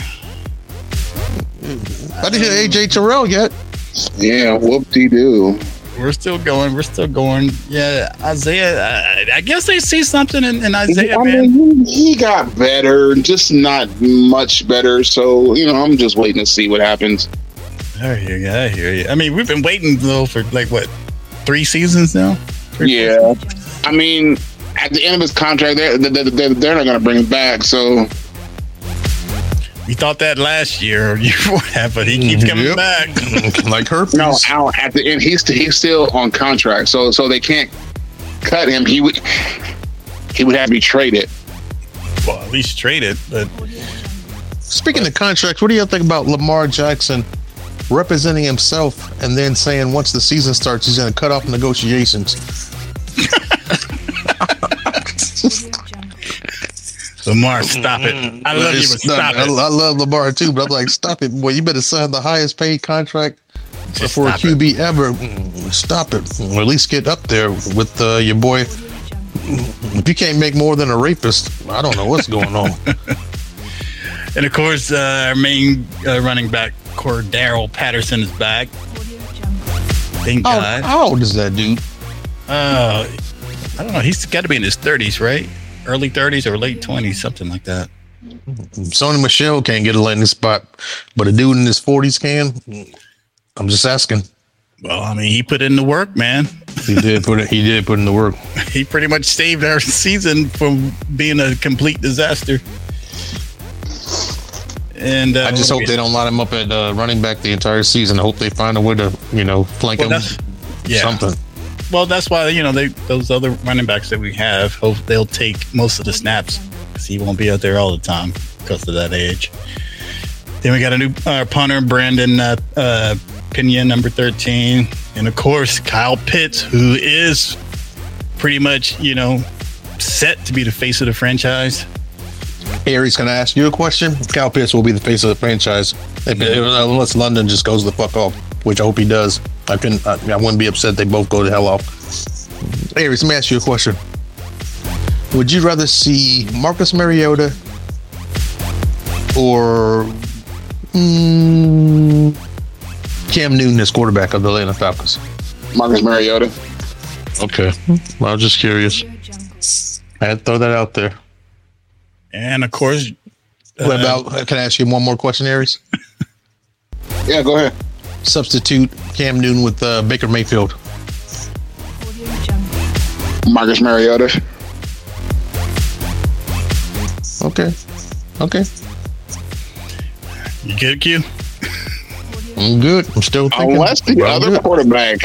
I didn't hear A J Terrell yet. Yeah, whoop-de-doo. We're still going. We're still going. Yeah, Isaiah. I, I guess they see something in, in Isaiah, I man. mean, he got better, just not much better. So, you know, I'm just waiting to see what happens. I hear you. I hear you. I mean, we've been waiting, though, for like, what, three seasons now? Three yeah. Seasons? I mean, at the end of his contract, they're, they're, they're, they're not going to bring him back. So. We thought that last year or year before that, but he keeps coming yep. back. Like herpes. No, Al, at the end, he's he's still on contract, so so they can't cut him. He would he would have to be traded. Well, at least traded. But speaking but, of contracts, what do you think about Lamar Jackson representing himself and then saying once the season starts, he's going to cut off negotiations? Lamar, stop it. I love you, but stop I, it. I love Lamar too, but I'm like, stop it, boy. You better sign the highest paid contract Just for a Q B it. ever. Stop it. Or at least get up there with uh, your boy. If you can't make more than a rapist, I don't know what's going on. And of course, uh, our main uh, running back, Cordero Patterson, is back. Thank how, God. How old is that dude? Uh, I don't know. He's got to be in his thirties, right? Early thirties or late twenties, something like that. Sony Michel can't get a landing spot, but a dude in his forties can. I'm just asking. Well, I mean, he put in the work, man. He did put it. He did put in the work. He pretty much saved our season from being a complete disaster. And uh, I just hope they don't line him up at uh, running back the entire season. I hope they find a way to, you know, flank well, him. Yeah. Something. Well, that's why, you know, they those other running backs that we have, hope they'll take most of the snaps because he won't be out there all the time because of that age. Then we got a new uh, punter, Brandon uh, uh, Pena, number thirteen. And, of course, Kyle Pitts, who is pretty much, you know, set to be the face of the franchise? Aries, can I ask you a question? Kyle Pitts will be the face of the franchise if, unless London just goes the fuck off, which I hope he does. I couldn't. I, I wouldn't be upset if they both go the hell off. Aries, let me ask you a question. Would you rather see Marcus Mariota or mm, Cam Newton as quarterback of the Atlanta Falcons? Marcus Mariota. Okay, well, I was just curious. I had to throw that out there. And of course, uh, what about? Can I ask you one more question, Aries? Yeah, go ahead. Substitute Cam Newton with uh, Baker Mayfield. Marcus Mariota. Okay. Okay. You get it, Q? I'm good. I'm still thinking. Unless the well, other good. quarterback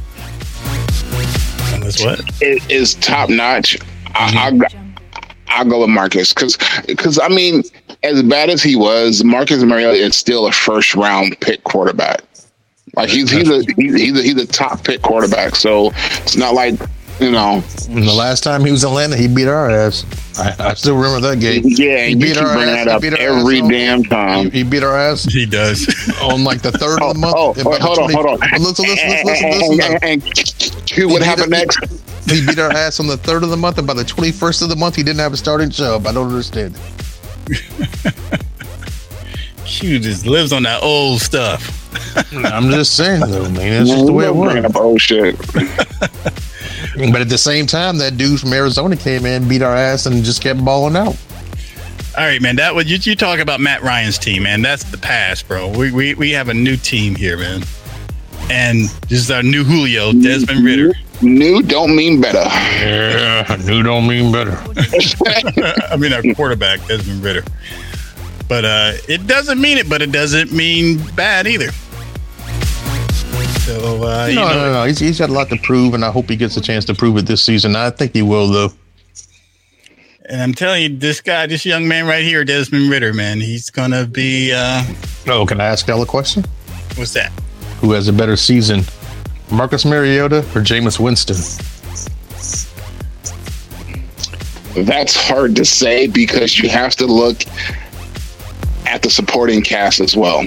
Unless what? is, is top notch, I, I, I'll go with Marcus. Because, because I mean, as bad as he was, Marcus Mariota is still a first round pick quarterback. Like he's he's a he's he's a, he's a top pick quarterback. So it's not like, you know. And the last time he was in Atlanta, he beat our ass. I, I still remember that game. Yeah, he you beat keep our bringing ass. that up He beat our every ass on- damn time. He, he beat our ass He does. on like the third of the month. Oh, And oh, by the hold on, twenty hold on. Listen, listen, listen, listen, listen. And, and, and what He happened beat next? it- He beat our ass on the third of the month, and by the twenty-first of the month, he didn't have a starting job. I don't understand. Q just lives on that old stuff. I'm just saying, though, man. That's just the way it Bringing works. up old shit. But at the same time, that dude from Arizona came in, beat our ass, and just kept balling out. All right, man. That was you, you talk about Matt Ryan's team, man. That's the past, bro. We, we we have a new team here, man. And this is our new Julio, Desmond Ritter. New don't mean better. Yeah, new don't mean better. I mean, our quarterback, Desmond Ritter. But uh, it doesn't mean it, but it doesn't mean bad either. So, uh, you No, know, no, no. He's, he's got a lot to prove, and I hope he gets a chance to prove it this season. I think he will, though. and I'm telling you, this guy, this young man right here, Desmond Ritter, man, he's going to be, uh, Oh, can I ask Al a question? what's that? Who has a better season, Marcus Mariota or Jameis Winston? That's hard to say because you have to look at the supporting cast as well.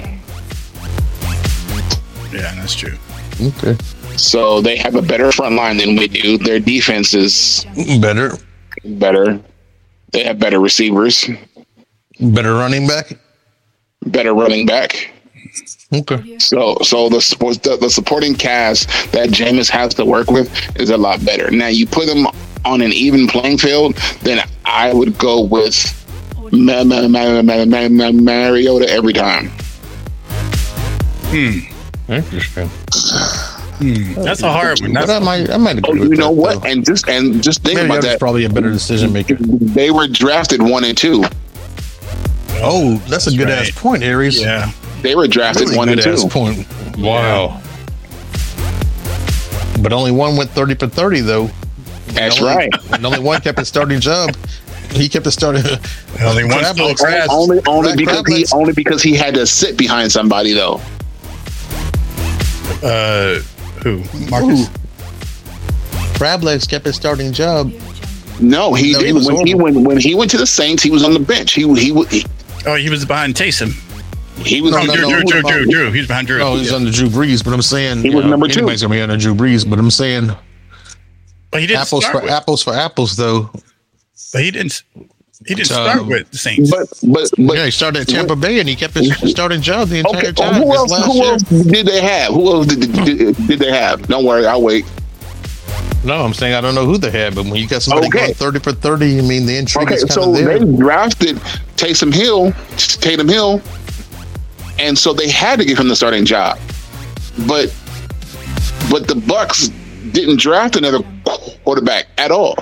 Yeah, that's true. Okay. So they have a better front line than we do. Their defense is Better. better. They have better receivers, Better running back? better running back. Okay. So, so the support, the, the supporting cast that Jameis has to work with is a lot better. Now, you put them on an even playing field, then I would go with Ma- Ma- Ma- Ma- Ma- Ma- Mariota every time. Interesting. That's a hard one. But That's I might, I might agree Oh, with you know that, what? though. And just and just think about Mariota's that. probably a better decision maker. They were drafted one and two. Oh, that's a good right. ass point, Aries. yeah. They were drafted Really one and good two. ass point. Wow. But only one went thirty for thirty, though. That's And only- right. And only one kept his starting job. He kept his starting. Only one Crab stole legs. crab. Only only Crab because he legs. only because he had to sit behind somebody though. Uh, who? Marcus? Crab legs kept his starting job. No, he No, he didn't. was when he horrible. when when he went to the Saints, he was on the bench. He he he, Oh, he was behind Taysom. he was No, on no, the Drew, no. Drew, Drew, what Drew, about- Drew. He's behind Drew. Oh, he's Yeah. under Drew Brees, but I'm saying He you was know, number two. anybody's gonna be under Drew Brees, but I'm saying But he didn't apples start for with. apples for apples, though. But he didn't. He didn't Um, start with the Saints. But but but Yeah, he started at Tampa Bay and he kept his starting job the entire okay. time. Who His else? last Who year. else did they have? Who else did, did, did they have? Don't worry, I'll wait. No, I'm saying I don't know who they had, but when you got somebody Okay. going thirty for thirty, I mean the intrigue Okay, is kind so of there. they drafted Taysom Hill, Tatum Hill, and so they had to give him the starting job. But but the Bucks didn't draft another quarterback at all.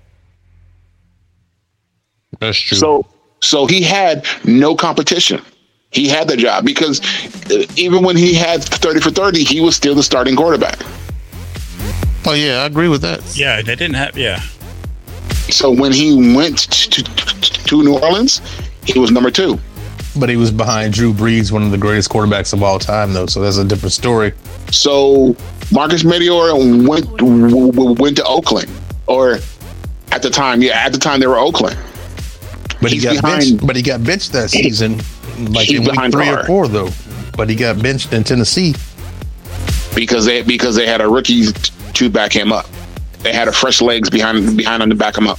That's true. So so he had no competition. He had the job because uh, even when he had thirty for thirty, he was still the starting quarterback. oh yeah, I agree with that. Yeah, they didn't have. Yeah. So when he went to, to, to New Orleans, he was number two. But he was behind Drew Brees, one of the greatest quarterbacks of all time, though. So that's a different story. So Marcus Mariota went w- w- went to Oakland, or At the time, yeah, at the time they were Oakland. But He's he got behind- benched. But he got benched that season, like he's in week behind three Carr. or four, though. But he got benched in Tennessee. because they because they had a rookie to back him up. They had a fresh legs behind behind him to back him up.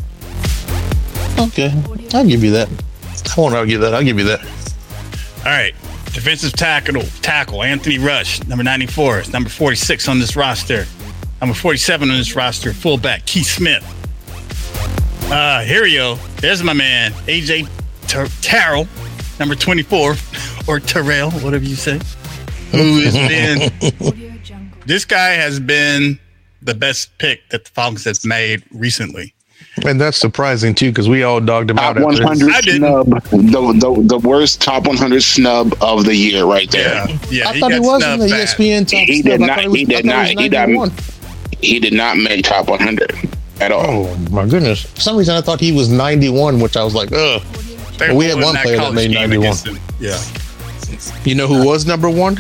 Okay, I'll give you that. I won't argue that. I'll give you that. All right. Defensive tackle, tackle Anthony Rush, number ninety-four. It's number forty-six on this roster. Number forty-seven on this roster, fullback Keith Smith. Uh, here we go. There's my man, A J Ter- Terrell, number twenty-four, or Terrell, whatever you say, who has been, this guy has been the best pick that the Falcons has made recently. And that's surprising too, because we all dogged him Top out. one After hundred I didn't. snub, the, the the worst top one hundred snub of the year, right there. Yeah, yeah. I thought he got was in snubbed the bad. E S P N top. He snub. did I not- thought was- he I did thought not- was he did- ninety-one. He did not make top one hundred at all. Oh my goodness! For some reason I thought he was ninety-one, which I was like, ugh. They're we had pulling one that player that college made game ninety-one. against him. Yeah. You know who was number one?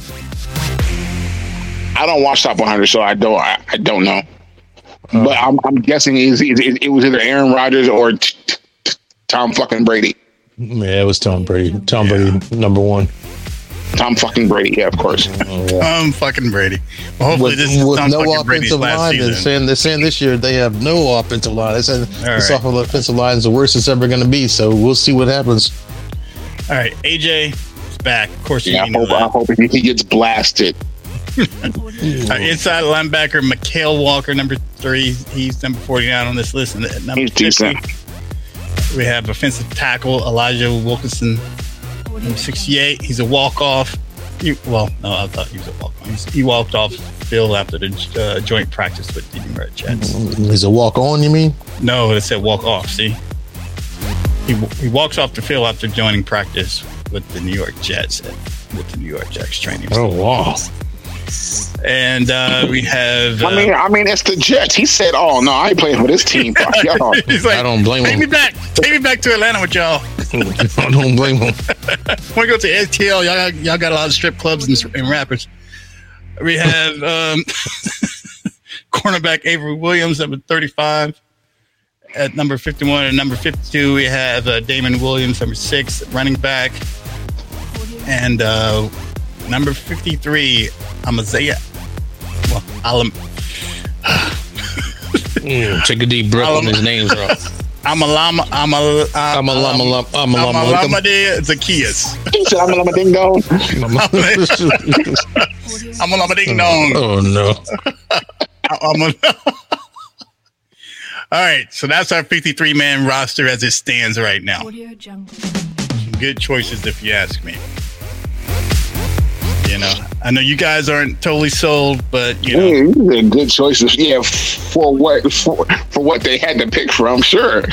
I don't watch top one hundred, so I don't I, I don't know. But I'm I'm guessing it, was- it, it was either Aaron Rodgers or t- t- t- Tom fucking Brady. Yeah, it was Tom Brady. Tom Brady, number one. Tom fucking Brady, yeah, of course. Um, fucking Brady. Well, hopefully With, this is with Tom no fucking Brady's offensive last line, they're season. saying, they're saying this year they have no offensive line. They're saying this right. offensive line is the worst it's ever going to be. So we'll see what happens. All right, A J is back. Of course, Yeah, I you know hope, I that. hope he he gets blasted. Our inside linebacker, Mikael Walker, number three. He's number forty-nine on this list. And at number He's decent. fifty, we have offensive tackle Elijah Wilkinson, number sixty-eight. He's a walk-off. He, well, no, I thought he was a walk-off. He's, he walked off field after the uh, joint practice with the New York Jets. Is it walk on, you mean? No, it said walk-off, see? He, he walks off the field after joining practice with the New York Jets, with the New York Jets training. Oh, wow. And uh, we have. Uh, I mean, I mean, it's the Jets. He said, "Oh no, I ain't playing for this team." Fuck y'all. he's like, I don't blame Take him. me back. Take me back to Atlanta with y'all. I don't blame him. Want to go to S T L? Y'all, got- y'all got a lot of strip clubs and, and rappers. We have um, cornerback Avery Williams, number thirty-five. At number fifty-one and number fifty-two, we have uh, Damon Williams, number six, running back. And uh, number fifty-three, Amaziah. Well, Alam. Mm, take a deep breath when his name's wrong. Amalama. Amal, I'm a llama, llama, I'm a llama. Amalamade Zacchaeus. He said, "I'm gonna ding dong." Amalama Ding Dong. Oh, no. I'm a- All right, so that's our fifty-three man roster as it stands right now. Audio Jungle. Good choices, if you ask me. You know, I know you guys aren't totally sold, but you know, Yeah, these are good choices. Yeah, for what for, for what they had to pick from. Sure.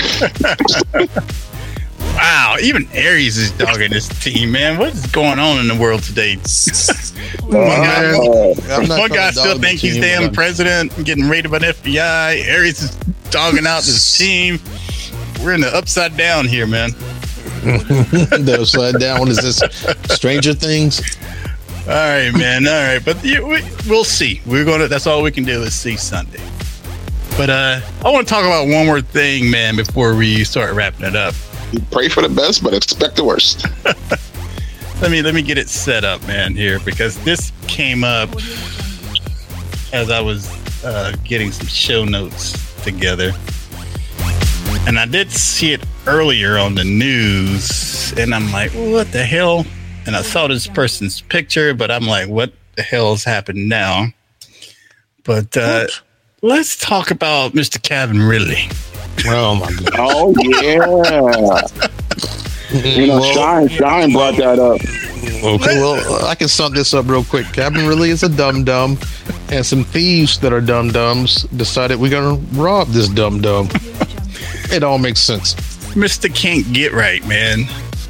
wow, even Aries is dogging this team, man. What is going on in the world today? Uh, I'm not One trying guy to still dog think the he's team, damn but I'm- president, and getting raided by the F B I. Aries is dogging out this team. We're in the upside down here, man. The upside down. What is this? Stranger Things? All right, man. All right, but you, we, we'll see. We're gonna. That's all we can do is see Sunday. But uh, I want to talk about one more thing, man, before we start wrapping it up. Pray for the best, but expect the worst. Let me let me get it set up, man, here, because this came up as I was uh, getting some show notes together, and I did see it earlier on the news, and I'm like, what the hell? And I saw this person's picture, but I'm like, what the hell's happened now? But uh, let's talk about Mister Calvin Ridley. Oh, my God. Oh yeah. You know, Well- Shine Shine brought that up. Okay, well, I can sum this up real quick. Cabin really is a dum dum, and some thieves that are dum dums decided we're gonna rob this dum dum. It all makes sense. Mister Can't Get Right, man.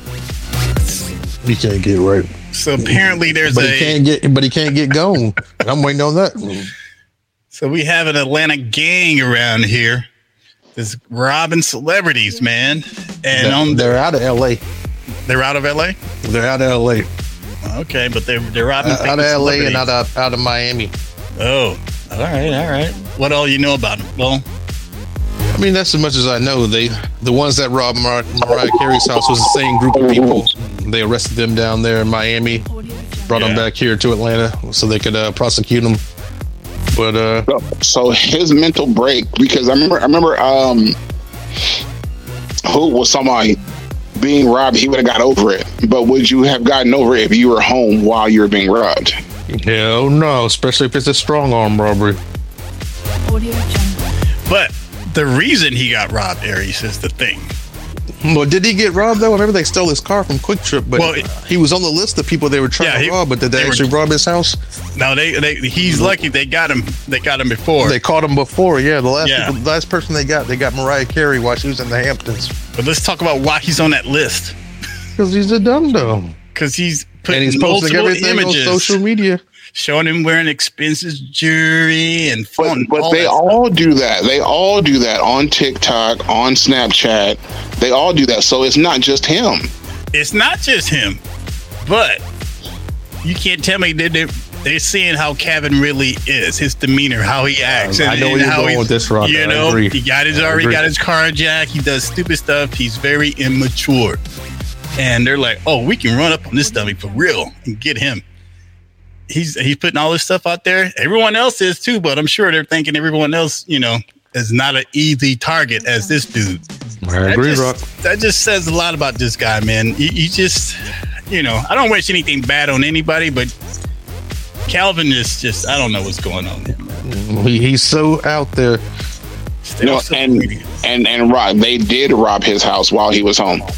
He can't get right, So apparently there's but a... he can't get, but he can't get gone. I'm waiting on that. So we have an Atlanta gang around here. There's robbing celebrities, man. And on the, They're out of L A. they're out of L A? They're out of L A. Okay, but they're they're robbing Out of famous L A and celebrities. out of out of Miami. Oh, all right, all right. What all you know about them? Well, I mean, that's as much as I know. They, the ones that robbed Mar- Mariah Carey's house was the same group of people. They arrested them down there in Miami, brought Yeah. them back here to Atlanta so they could uh, prosecute them. But uh, So, so his mental break, because I remember, I remember, um, who was somebody being robbed, he would have got over it. But would you have gotten over it if you were home while you were being robbed? hell no, especially if it's a strong arm robbery. But the reason he got robbed, Aries, is the thing. Well, did he get robbed though? I remember they stole his car from Quick Trip, but Well, it- he was on the list of people they were trying Yeah, to he- rob. But did they, they were- actually rob his house? No, they, they he's lucky they got him. They got him before. They caught him before. Yeah, the last Yeah. people, the last person they got, they got Mariah Carey while she was in the Hamptons But let's talk about why he's on that list. because he's a dum dum Because he's putting and he's posting multiple everything images, on social media. showing him wearing expensive jewelry and But, fun. but they that all do that. They all do that on TikTok, on Snapchat. They all do that. So it's not just him. stuff. It's not just him, but you can't tell me that they're, they're seeing how Kevin really is, his demeanor, how he acts. I know where you're how going he's- with this, Rock. You I know, agree. he got his I already agree. got his car jacked. He does stupid stuff. He's very immature, and they're like, "Oh, we can run up on this dummy for real and get him." He's he's putting all this stuff out there. Everyone else is too, but I'm sure they're thinking everyone else, you know, is not an easy target as this dude. I That agree, just, Rock. that just says a lot about this guy, man. You, you just, you know, I don't wish anything bad on anybody, but Calvin is just, I don't know what's going on. He, he's so out there. Stay No, off social and media. and and rob. They did rob his house while he was home.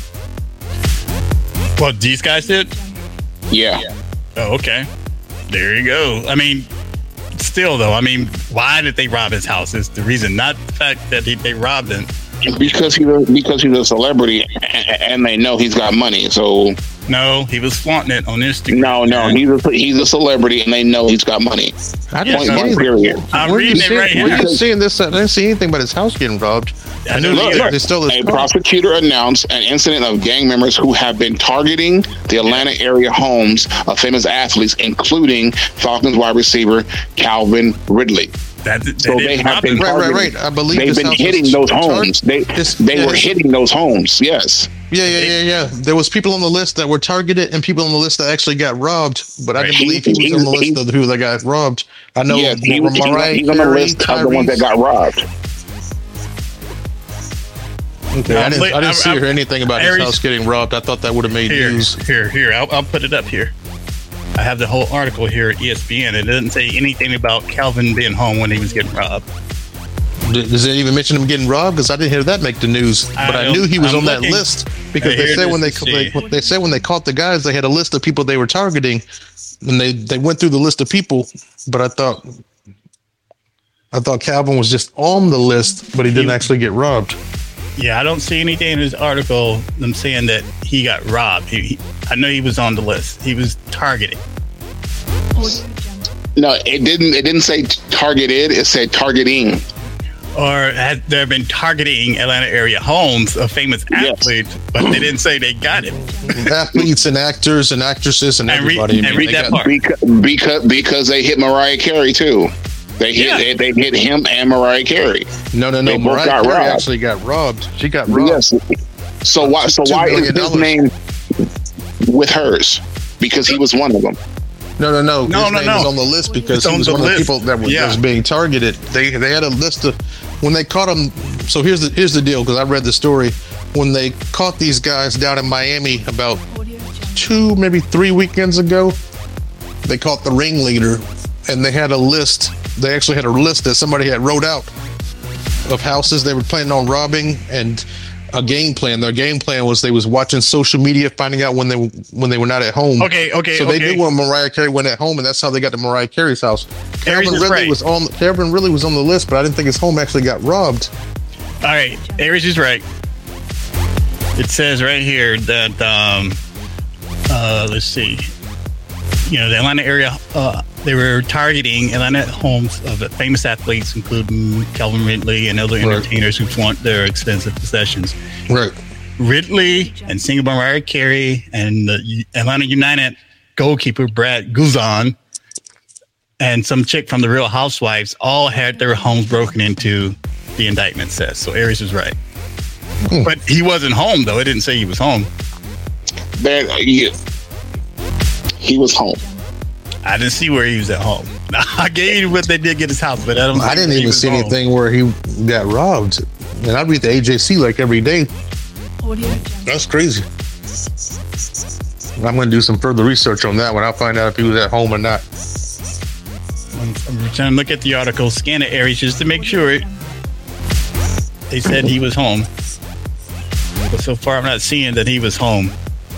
Well, these guys did? Yeah. Oh, okay. There you go. I mean, still though, I mean, why did they rob his house is the reason, not the fact that he, they robbed him. Because he's a, because he's a celebrity and, and they know he's got money. So No, he was flaunting it on Instagram. no, no, he's a he's a celebrity and they know he's got money. I Yeah, didn't see so- anything. Period. I'm Where you reading it seeing- right where here. you seeing this? I didn't see anything about his house getting robbed. I knew Look, the- look, They stole his a car. prosecutor announced an incident of gang members who have been targeting the Atlanta area homes of famous athletes, including Falcons wide receiver Calvin Ridley. That, that So didn't they have rob been him. Right, right, targeting- right. I believe they've this been house hitting was those charged. homes. They This- they yeah, were this- hitting those homes. Yes. Yeah, yeah, yeah, yeah. There was people on the list that were targeted and people on the list that actually got robbed, but I Right. didn't believe he was He- on the list he- of the people that got robbed. I know Yes, he was, he's, on, Mariah he's on the Carey, list of the ones that Tyrese. got robbed. Okay, I didn't, I didn't see I- or hear anything about his Aries- house getting robbed. I thought that would have made Here, news. here, here. I'll, I'll put it up here. I have the whole article here at E S P N. It doesn't say anything about Calvin being home when he was getting robbed. D- Does it even mention him getting robbed? Because I didn't hear that make the news. I But I, don't- knew he was I'm on that looking. list because Uh, they here said it when they, is to they see. they said when they caught the guys, they had a list of people they were targeting, and they they went through the list of people. But I thought I thought Calvin was just on the list, but he didn't He- actually get robbed. Yeah, I don't see anything in his article them saying that he got robbed. He, he, I know he was on the list. He was targeted. No, it didn't. It didn't say targeted. It said targeting. Or had there been targeting Atlanta area homes of famous Yes. athletes, but they didn't say they got it. Athletes and actors and actresses and And read- everybody. and I mean, read they that got- part. Because because because they hit Mariah Carey too. They hit Yeah. they, they hit him and Mariah Carey. No, no, no. They both Mariah got Carey robbed. actually got robbed. She got robbed. Yes. So why so Two why is million his dollars. name with hers? Because he was one of them. No, no, no. No, His no, name no. was on the list because It's he on was the one of the list. people that was, Yeah. that was being targeted. They they had a list of when they caught him. So here's the here's the deal because I read the story when they caught these guys down in Miami about two maybe three weekends ago. They caught the ringleader and they had a list. They actually had a list that somebody had wrote out of houses they were planning on robbing and a game plan. Their game plan was they was watching social media, finding out when they when they were not at home. Okay, okay, So they okay. knew when Mariah Carey went at home, and that's how they got to Mariah Carey's house. Aries Calvin is Ridley right. was on. Calvin really was on the list, but I didn't think his home actually got robbed. All right, Aries is right. It says right here that um, uh, let's see, you know, the Atlanta area, uh, they were targeting Atlanta homes of famous athletes, including Calvin Ridley and other Right. entertainers who flaunt their expensive possessions. Right. Ridley and singer Mariah Carey and the Atlanta United goalkeeper Brad Guzan and some chick from the Real Housewives all had their homes broken into the indictment says. So Aries was right. Hmm. But he wasn't home, though. It didn't say he was home. That he, he was home. I didn't see where he was at home. I gave you what they did get his house, but I don't. I didn't even see home. anything where he got robbed. And I read the A J C like every day. That's crazy. I'm going to do some further research on that when I find out if he was at home or not. I'm, I'm trying to look at the article, scan the Aries just to make sure. It, they said he was home, but so far I'm not seeing that he was home.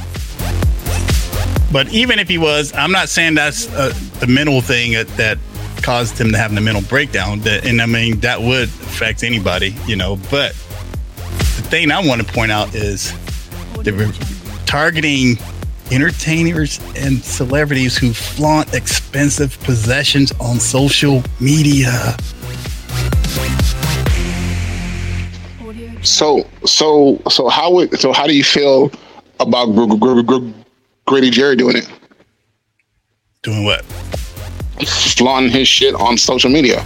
But even if he was, I'm not saying that's uh, the mental thing that, that caused him to have the mental breakdown. That, and I mean, that would affect anybody, you know. But the thing I want to point out is they were targeting entertainers and celebrities who flaunt expensive possessions on social media. So so so how would so how do you feel about Gr- Gr- Gr- Grady Jarrett doing it? Doing what? Flaunting his shit on social media.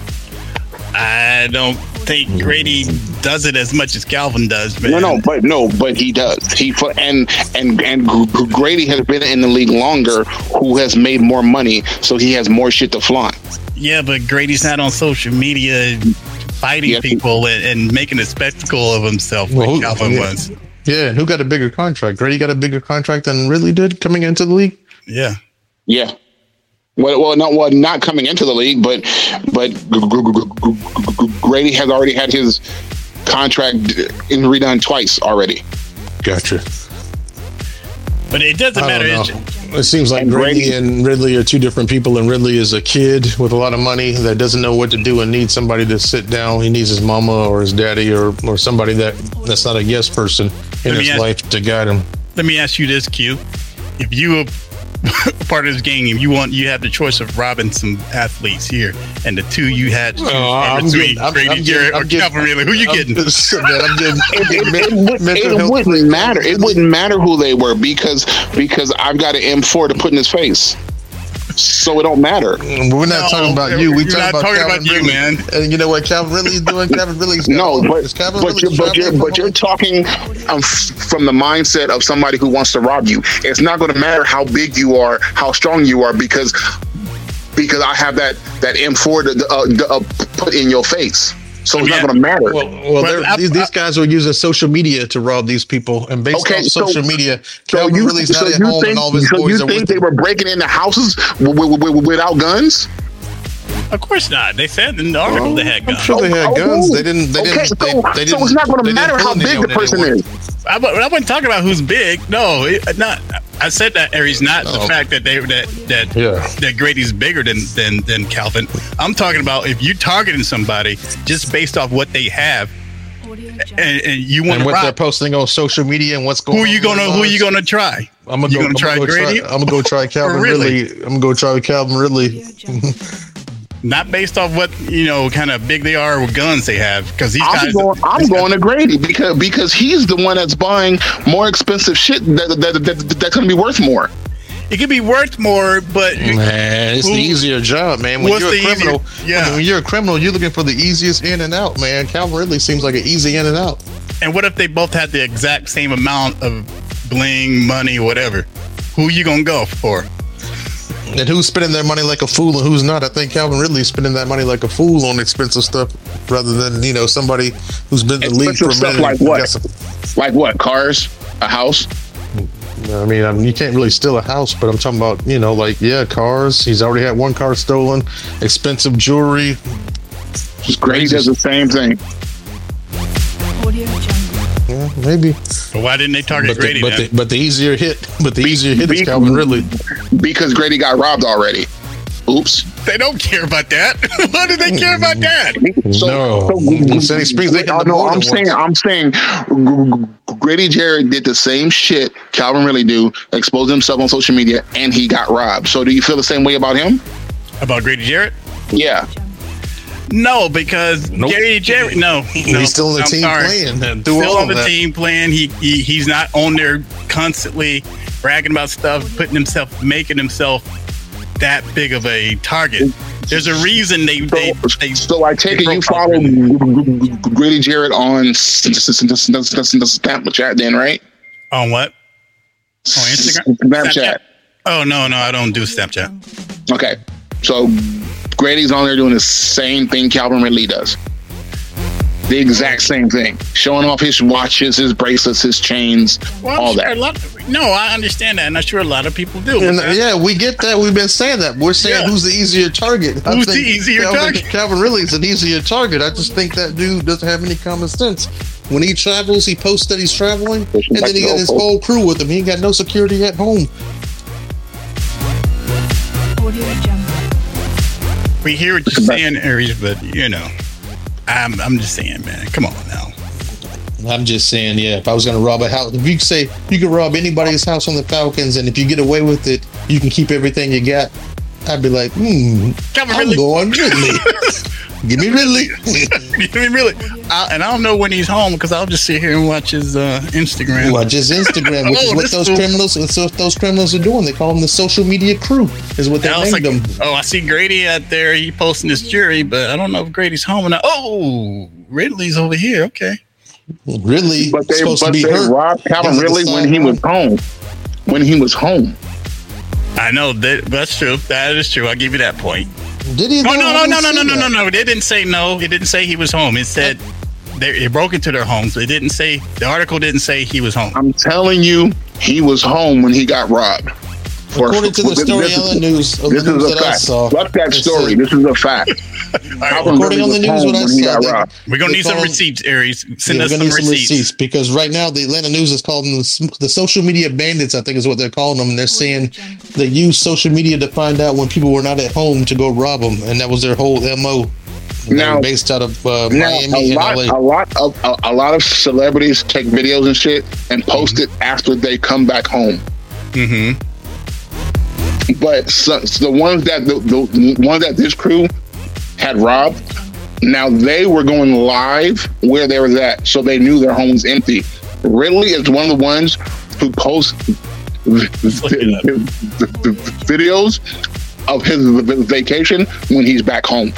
I don't think Grady does it as much as Calvin does, man. No, no, but no, but he does. He and and and Grady has been in the league longer, who has made more money, so he has more shit to flaunt. Yeah, but Grady's not on social media fighting Yeah. people and, and making a spectacle of himself Well, like who- Calvin yeah. was. Yeah, and who got a bigger contract? Grady got a bigger contract than Ridley did coming into the league? Yeah. Yeah. Well, well, not well, not coming into the league, but but Grady has already had his contract in redone twice already. Gotcha. But it doesn't I matter. don't It's- know. It seems like And Grady Grady- and Ridley are two different people, and Ridley is a kid with a lot of money that doesn't know what to do and needs somebody to sit down. He needs his mama or his daddy or, or somebody that, that's not a yes person in Let me his ask- life to guide him. Let me ask you this, Q. If you were part of this game, if you want, you have the choice of robbing some athletes here, and the two you had to choose Oh, from I'm between getting- I'm- Grady I'm Jarrett getting- or I'm getting- Calvin Ridley. Who you I'm getting? just- man, I'm getting, I'm It, getting it, men- it, mental it health wouldn't breakdown. matter. It wouldn't matter who they were because because I've got an M four to put in his face, so it don't matter. We're not No, talking about you. We're we're talking not about talking Calvin about you, Ridley. man. And you know what Calvin Ridley is doing? Calvin Ridley's No, but is Calvin but you're, Ridley but you're traveling but you're from talking um, f- from the mindset of somebody who wants to rob you. It's not going to matter how big you are, how strong you are, because because I have that that M four to uh, to, uh, put in your face. So it's Yeah. not going to matter. Well, well, Well, they're- I- these, these guys are using social media to rob these people, and based Okay, on so- social media, so Calvin you, Ridley's so not at you home, think, and all of his so boys you are think with they him. were breaking into houses w- w- w- without guns? Of course not. They said in the article they had I'm guns. sure they had Oh, guns. oh. They didn't. They Okay, didn't. so, They, they didn't so it's not going they to didn't matter how pull any big on the person anyone. is. I, wa- I wasn't talking about who's big. No, it, not. I said that Aries, not the Oh. fact that they that that Yeah. that Grady's bigger than than than Calvin. I'm talking about if you targeting somebody just based off what they have, and, and you want And to what they're rob. posting on social media and what's going Who on. you in gonna their Who you lives. gonna try? I'm gonna you go, gonna I'm try gonna go Grady? Try, I'm gonna go try Calvin Ridley? Ridley. I'm gonna go try Calvin Ridley. Not based off what you know, kind of big they are with guns they have, because these I'm guys. going. I'm these going guys- to Grady because because he's the one that's buying more expensive shit that, that, that, that that's going to be worth more. It could be worth more, but Man, it's Who- the easier job, man. When What's you're a the easier- criminal, yeah. when you're a criminal, you're looking for the easiest in and out, man. Calvin Ridley seems like an easy in and out. and what if they both had the exact same amount of bling, money, whatever? Who you gonna go for? And who's spending their money like a fool and who's not? I think Calvin Ridley's spending that money like a fool on expensive stuff rather than, you know, somebody who's been in the league for a Expensive minute. stuff like what? Got some- Like what? Cars, a house. I mean, I mean, you can't really steal a house, but I'm talking about, you know, like, yeah, cars. He's already had one car stolen, expensive jewelry. Grady does the same thing. Yeah, maybe. But why didn't they target But the, Grady? but, then? the, but the easier hit, but the Be- easier hit is be- Calvin Ridley. Because Grady got robbed already. Oops. They don't care about that. Why do they care about that? No. In Sandy Springs, they hit Oh, the no, more I'm than saying, once. I'm saying, G- G- Grady Jarrett did the same shit Calvin really do, exposed himself on social media, and he got robbed. So, do you feel the same way about him? About Grady Jarrett? Yeah. No, because Nope. Grady Jarrett. No, no, He's still on the I'm team sorry. playing and through Still all on the of that. team playing. He, he he's not on there constantly bragging about stuff, putting himself, making himself that big of a target. There's a reason they they, they So I take they it you broke follow off. Grady Jarrett on Snapchat then, right? On what? On Instagram? Snapchat. Oh no, no, I don't do Snapchat. Okay. So Grady's on there doing the same thing Calvin Ridley does. The exact same thing. Showing off his watches, his bracelets, his chains, Well, all sure that. a lot of- no, I understand that, and I'm sure a lot of people do. And, uh, yeah, we get that. We've been saying that. We're saying Yeah. who's the easier target. I Who's think the easier Calvin, target? Calvin Ridley's an easier target. I just think that dude doesn't have any common sense. When he travels, he posts that he's traveling, and then he got his whole crew with him. He ain't got no security at home. Audio Jungle. We hear what you're saying, Aries, but you know, I'm I'm just saying, man. Come on now. I'm just saying, yeah, if I was going to rob a house, if you could say you could rob anybody's house on the Falcons, and if you get away with it, you can keep everything you got, I'd be like, hmm, Calvin I'm Ridley. going Ridley. Give me Ridley. I mean, really, I, and I don't know when he's home because I'll just sit here and watch his uh, Instagram. Well, just Instagram, which Oh, is what this those fool. criminals, that's what those criminals are doing. They call them the social media crew, is what they And I was named like, them. oh, I see Grady out there. He posting his jury, but I don't know if Grady's home or not. Oh, Ridley's over here. Okay. Ridley But they, supposed but to be they hurt. robbed Calvin He's on the Ridley when he was sideline. home. When he was home. I know that that's true. That is true. I'll give you that point. Did he? Oh, no, no, I no, no, didn't no, see no, no, that. no. They didn't say no. It didn't say he was home. It said they it broke into their homes. It didn't say, the article didn't say he was home. I'm telling you, he was home when he got robbed. For- According to the this- story this on is- the news, of This the news is a that I fact. saw, Fuck that it story. said- This is a fact. Calvin According Ridley on the was news, home what I when he saw, got they- robbed. We're going to they need some call them- receipts, Aries. Send Yeah, us we're some gonna need some receipts. receipts because right now the Atlanta News is calling them the, the social media bandits. I think is what they're calling them. And they're saying they use social media to find out when people were not at home to go rob them, and that was their whole M O. They Now- were based out of uh, Now, Miami a lot, and a L A. lot of a, a lot of celebrities take videos and shit and post it after they come back home. Mm-hmm. But so, so the ones that the, the ones that this crew had robbed, now they were going live where they were at, so they knew their home was empty. Ridley is one of the ones who posts v- v- v- v- videos of his v- vacation when he's back home.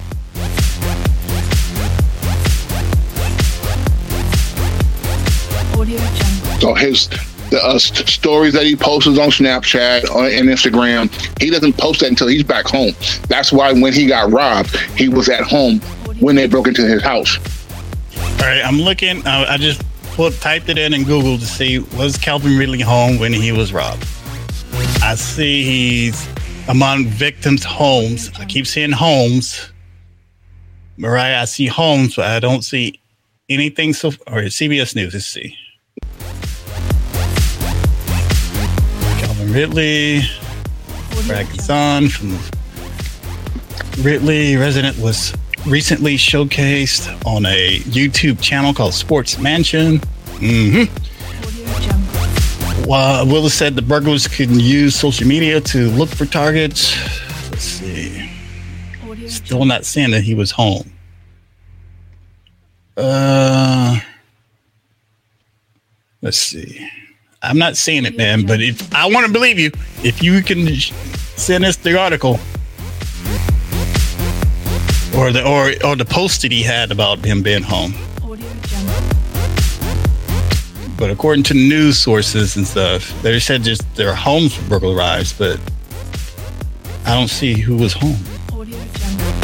Audio Jungle. So his the uh, st- stories that he posts on Snapchat or- and Instagram, he doesn't post that until he's back home. That's why when he got robbed, he was at home when they broke into his house. All right, I'm looking. Uh, I just put, typed it in in Google to see, was Calvin Ridley home when he was robbed? I see he's among victims' homes. I keep seeing homes. Mariah, I see homes, but I don't see anything. So, or C B S News, let's see. Calvin Ridley, Brad Kazan from Ridley resident was recently showcased on a YouTube channel called Sports Mansion. Mm-hmm. Audio Jungle. Uh, Willis said the burglars could use social media to look for targets. Let's see. Audio Still not saying that he was home. Uh, let's see. I'm not seeing it, man. But if I want to believe you, if you can send us the article or the or or the post that he had about him being home. Audio Jungle. But according to news sources and stuff, they said just their homes were burglarized, but I don't see who was home. Audio Jungle.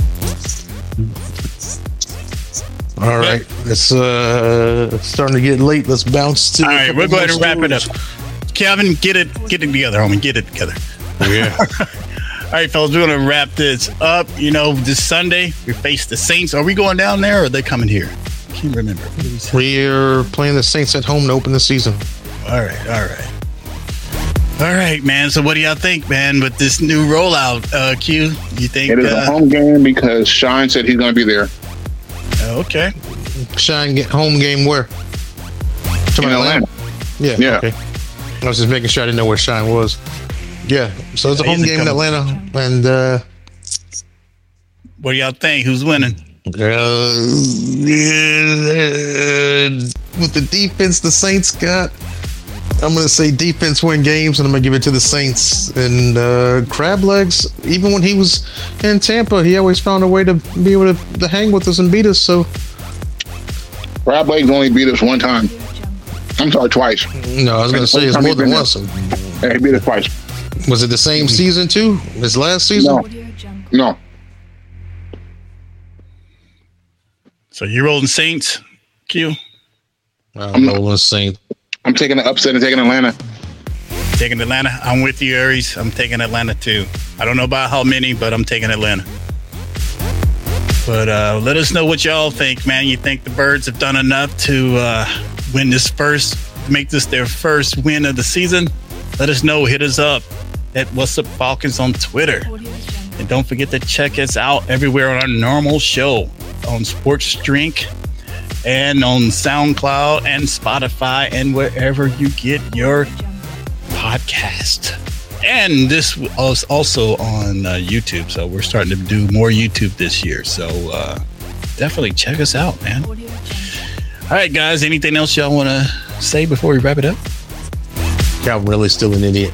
All right, it's uh it's starting to get late. Let's bounce to. All a right, couple we'll go ahead more and wrap it up. stories. Kevin, get it, get it together, homie. Get it together. Yeah. All right, fellas, we're gonna wrap this up. You know, this Sunday we face the Saints. Are we going down there, or are they coming here? I can't remember. What did we say? We're playing the Saints at home to open the season. All right, all right, all right, man. So, what do y'all think, man, with this new rollout? Uh, Q, you think? It is a Uh, home game because Shine said he's going to be there okay. Shine get home game where? Come in on, Atlanta. Yeah. Yeah. Okay. I was just making sure I didn't know where Shine was. Yeah. So it's a Yeah, home he's game in coming. Atlanta, and uh, What do y'all think? Who's winning? uh, with the defense the Saints got, I'm going to say defense win games, and I'm going to give it to the Saints. And uh, Crab Legs, even when he was in Tampa, he always found a way to be able to, to hang with us and beat us. So, Crab Legs only beat us one time. I'm sorry, twice. no, I was going to say it's more than once. Yeah, he beat us twice. Was it the same season too? His last season? No. Audio Jungle. No. So you're rolling Saints, Q? I'm rolling Saints. I'm taking the upset and taking Atlanta. Taking Atlanta. I'm with you, Aries. I'm taking Atlanta too. I don't know about how many, but I'm taking Atlanta. But uh, let us know what y'all think, man. You think the Birds have done enough to uh, win this first, make this their first win of the season? Let us know. Hit us up at What's Up Falcons on Twitter. Audio Jungle. And don't forget to check us out everywhere on our normal show on Sports Drink and on SoundCloud and Spotify and wherever you get your Audio Jungle. podcast. And this was also on uh, YouTube. So we're starting to do more YouTube this year. So uh, definitely check us out, man. Audio Jungle. All right, guys. Anything else y'all want to say before we wrap it up? Calvin really still an idiot.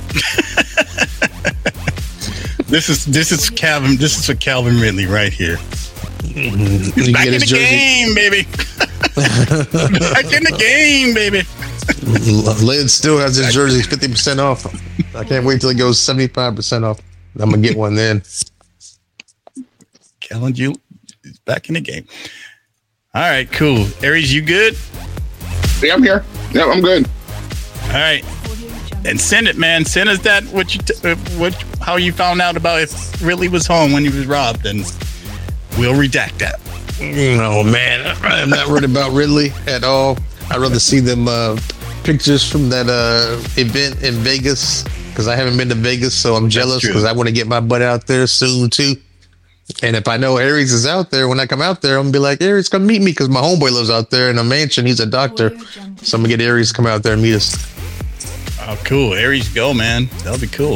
This is this is Calvin. This is for Calvin Ridley right here. You Back get in his the jersey. game, baby. Back in the game, baby. Lid still has his jersey fifty percent off. I can't wait till it goes seventy-five percent off. I'm going to get one then. Calvin, you is back in the game. All right, cool. Aries, you good? Yeah, I'm here. Yeah, I'm good. All right. Audio Jungle. And send it, man. Send us that what you t- uh, what how you found out about if Ridley was home when he was robbed, and we'll redact that. No, man. I'm not worried about Ridley at all. I'd rather see them uh, pictures from that uh, event in Vegas because I haven't been to Vegas, so I'm jealous true. because I want to get my butt out there soon, too. And if I know Aries is out there, when I come out there, I'm going to be like, Aries, come meet me because my homeboy lives out there in a mansion. He's a doctor. Audio Jungle. So I'm going to get Aries to come out there and meet us. Oh, cool. Aries, go, man. That'll be cool.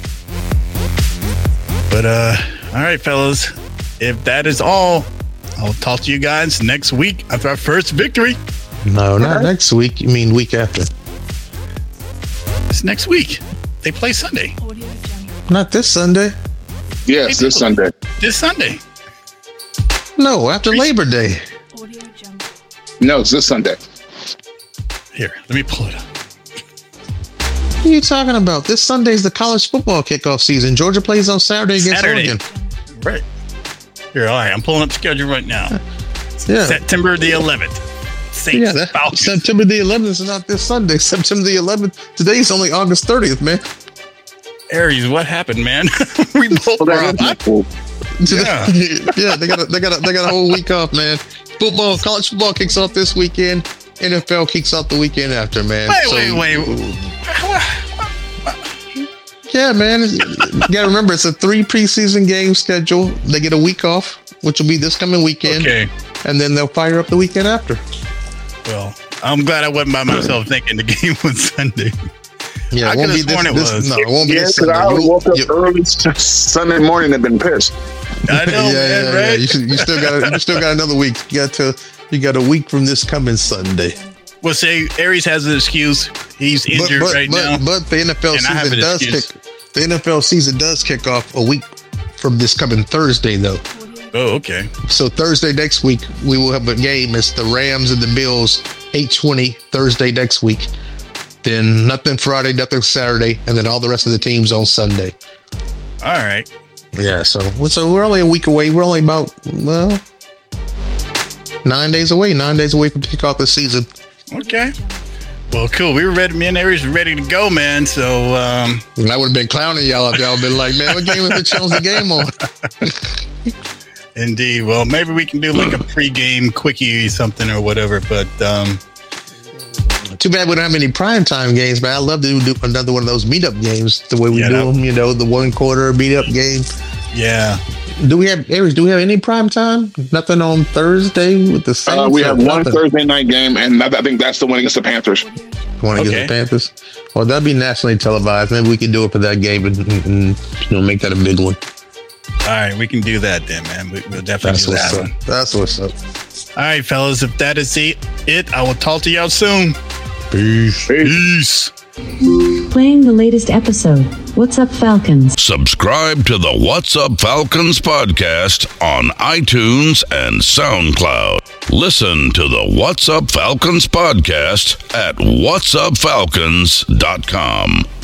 But uh, all right, fellas. If that is all, I'll talk to you guys next week after our first victory. No, not next week. You mean week after. It's next week. They play Sunday. Audio Jungle. Not this Sunday. Yes, this Sunday. This Sunday. No, after Labor Day. Audio Jungle. No, it's this Sunday. Here, let me pull it up. What are you talking about? This Sunday's the college football kickoff season. Georgia plays on Saturday against Saturday. Oregon. Right. Here, all right. I'm pulling up the schedule right now. Yeah. September the eleventh. Saints, Yeah, that, Falcons. September the eleventh is not this Sunday. September the eleventh. Today's only August thirtieth, man. Aries, what happened, man? we both were up. I- Cool. Yeah. yeah, they got a, they got a, they got a whole week off, man. Football, college football kicks off this weekend. N F L kicks off the weekend after, man. Wait, So- wait, wait. Yeah, man. You got to remember, it's a three preseason game schedule. They get a week off, which will be this coming weekend, Okay. and then they'll fire up the weekend after. Well, I'm glad I wasn't by myself thinking the game was Sunday. Yeah, I it won't be could've this, sworn it this- was. No, it won't be Yeah, this because Sunday. I You- woke up you- early Sunday morning and been pissed. I know, yeah, man, yeah, yeah. right? You, should, you still got you still got another week. You got to you got a week from this coming Sunday. Well, say Aries has an excuse. He's But injured but, right but, now. but the N F L And I have season an does excuse. kick. The N F L season does kick off a week from this coming Thursday, though. Oh, okay. So Thursday next week we will have a game. It's the Rams and the Bills, eight twenty Thursday next week. Then nothing Friday, nothing Saturday, and then all the rest of the teams on Sunday. All right. Yeah, so so we're only a week away. We're only about well nine days away. Nine days away from kick off the season. Okay. Well, cool. We were ready. Me and Aries were ready to go, man. So, um, And I would have been clowning y'all if y'all been like, man, what game is the Chelsea game on? indeed. Well, maybe we can do like a pre-game quickie or something or whatever. But um, Too bad we don't have any primetime games, but I'd love to do another one of those meetup games the way we Yeah, do that- them, you know, the one quarter meetup game. yeah. Do we have, Aries, do we have any primetime? Nothing on Thursday with the Saints? Uh, we have or one nothing? Thursday night game, and I, I think that's the one against the Panthers. One against Okay. the Panthers? Well, that'd be nationally televised. Maybe we could do it for that game and, and, and you know, make that a big one. All right. We can do that then, man. We, we'll definitely That's do what's that up. one. That's what's up. All right, fellas. If that is it, it, I will talk to y'all soon. Peace. Peace. Playing the latest episode. What's Up, Falcons? Subscribe to the What's Up Falcons podcast on iTunes and SoundCloud. Listen to the What's Up Falcons podcast at what's up falcons dot com.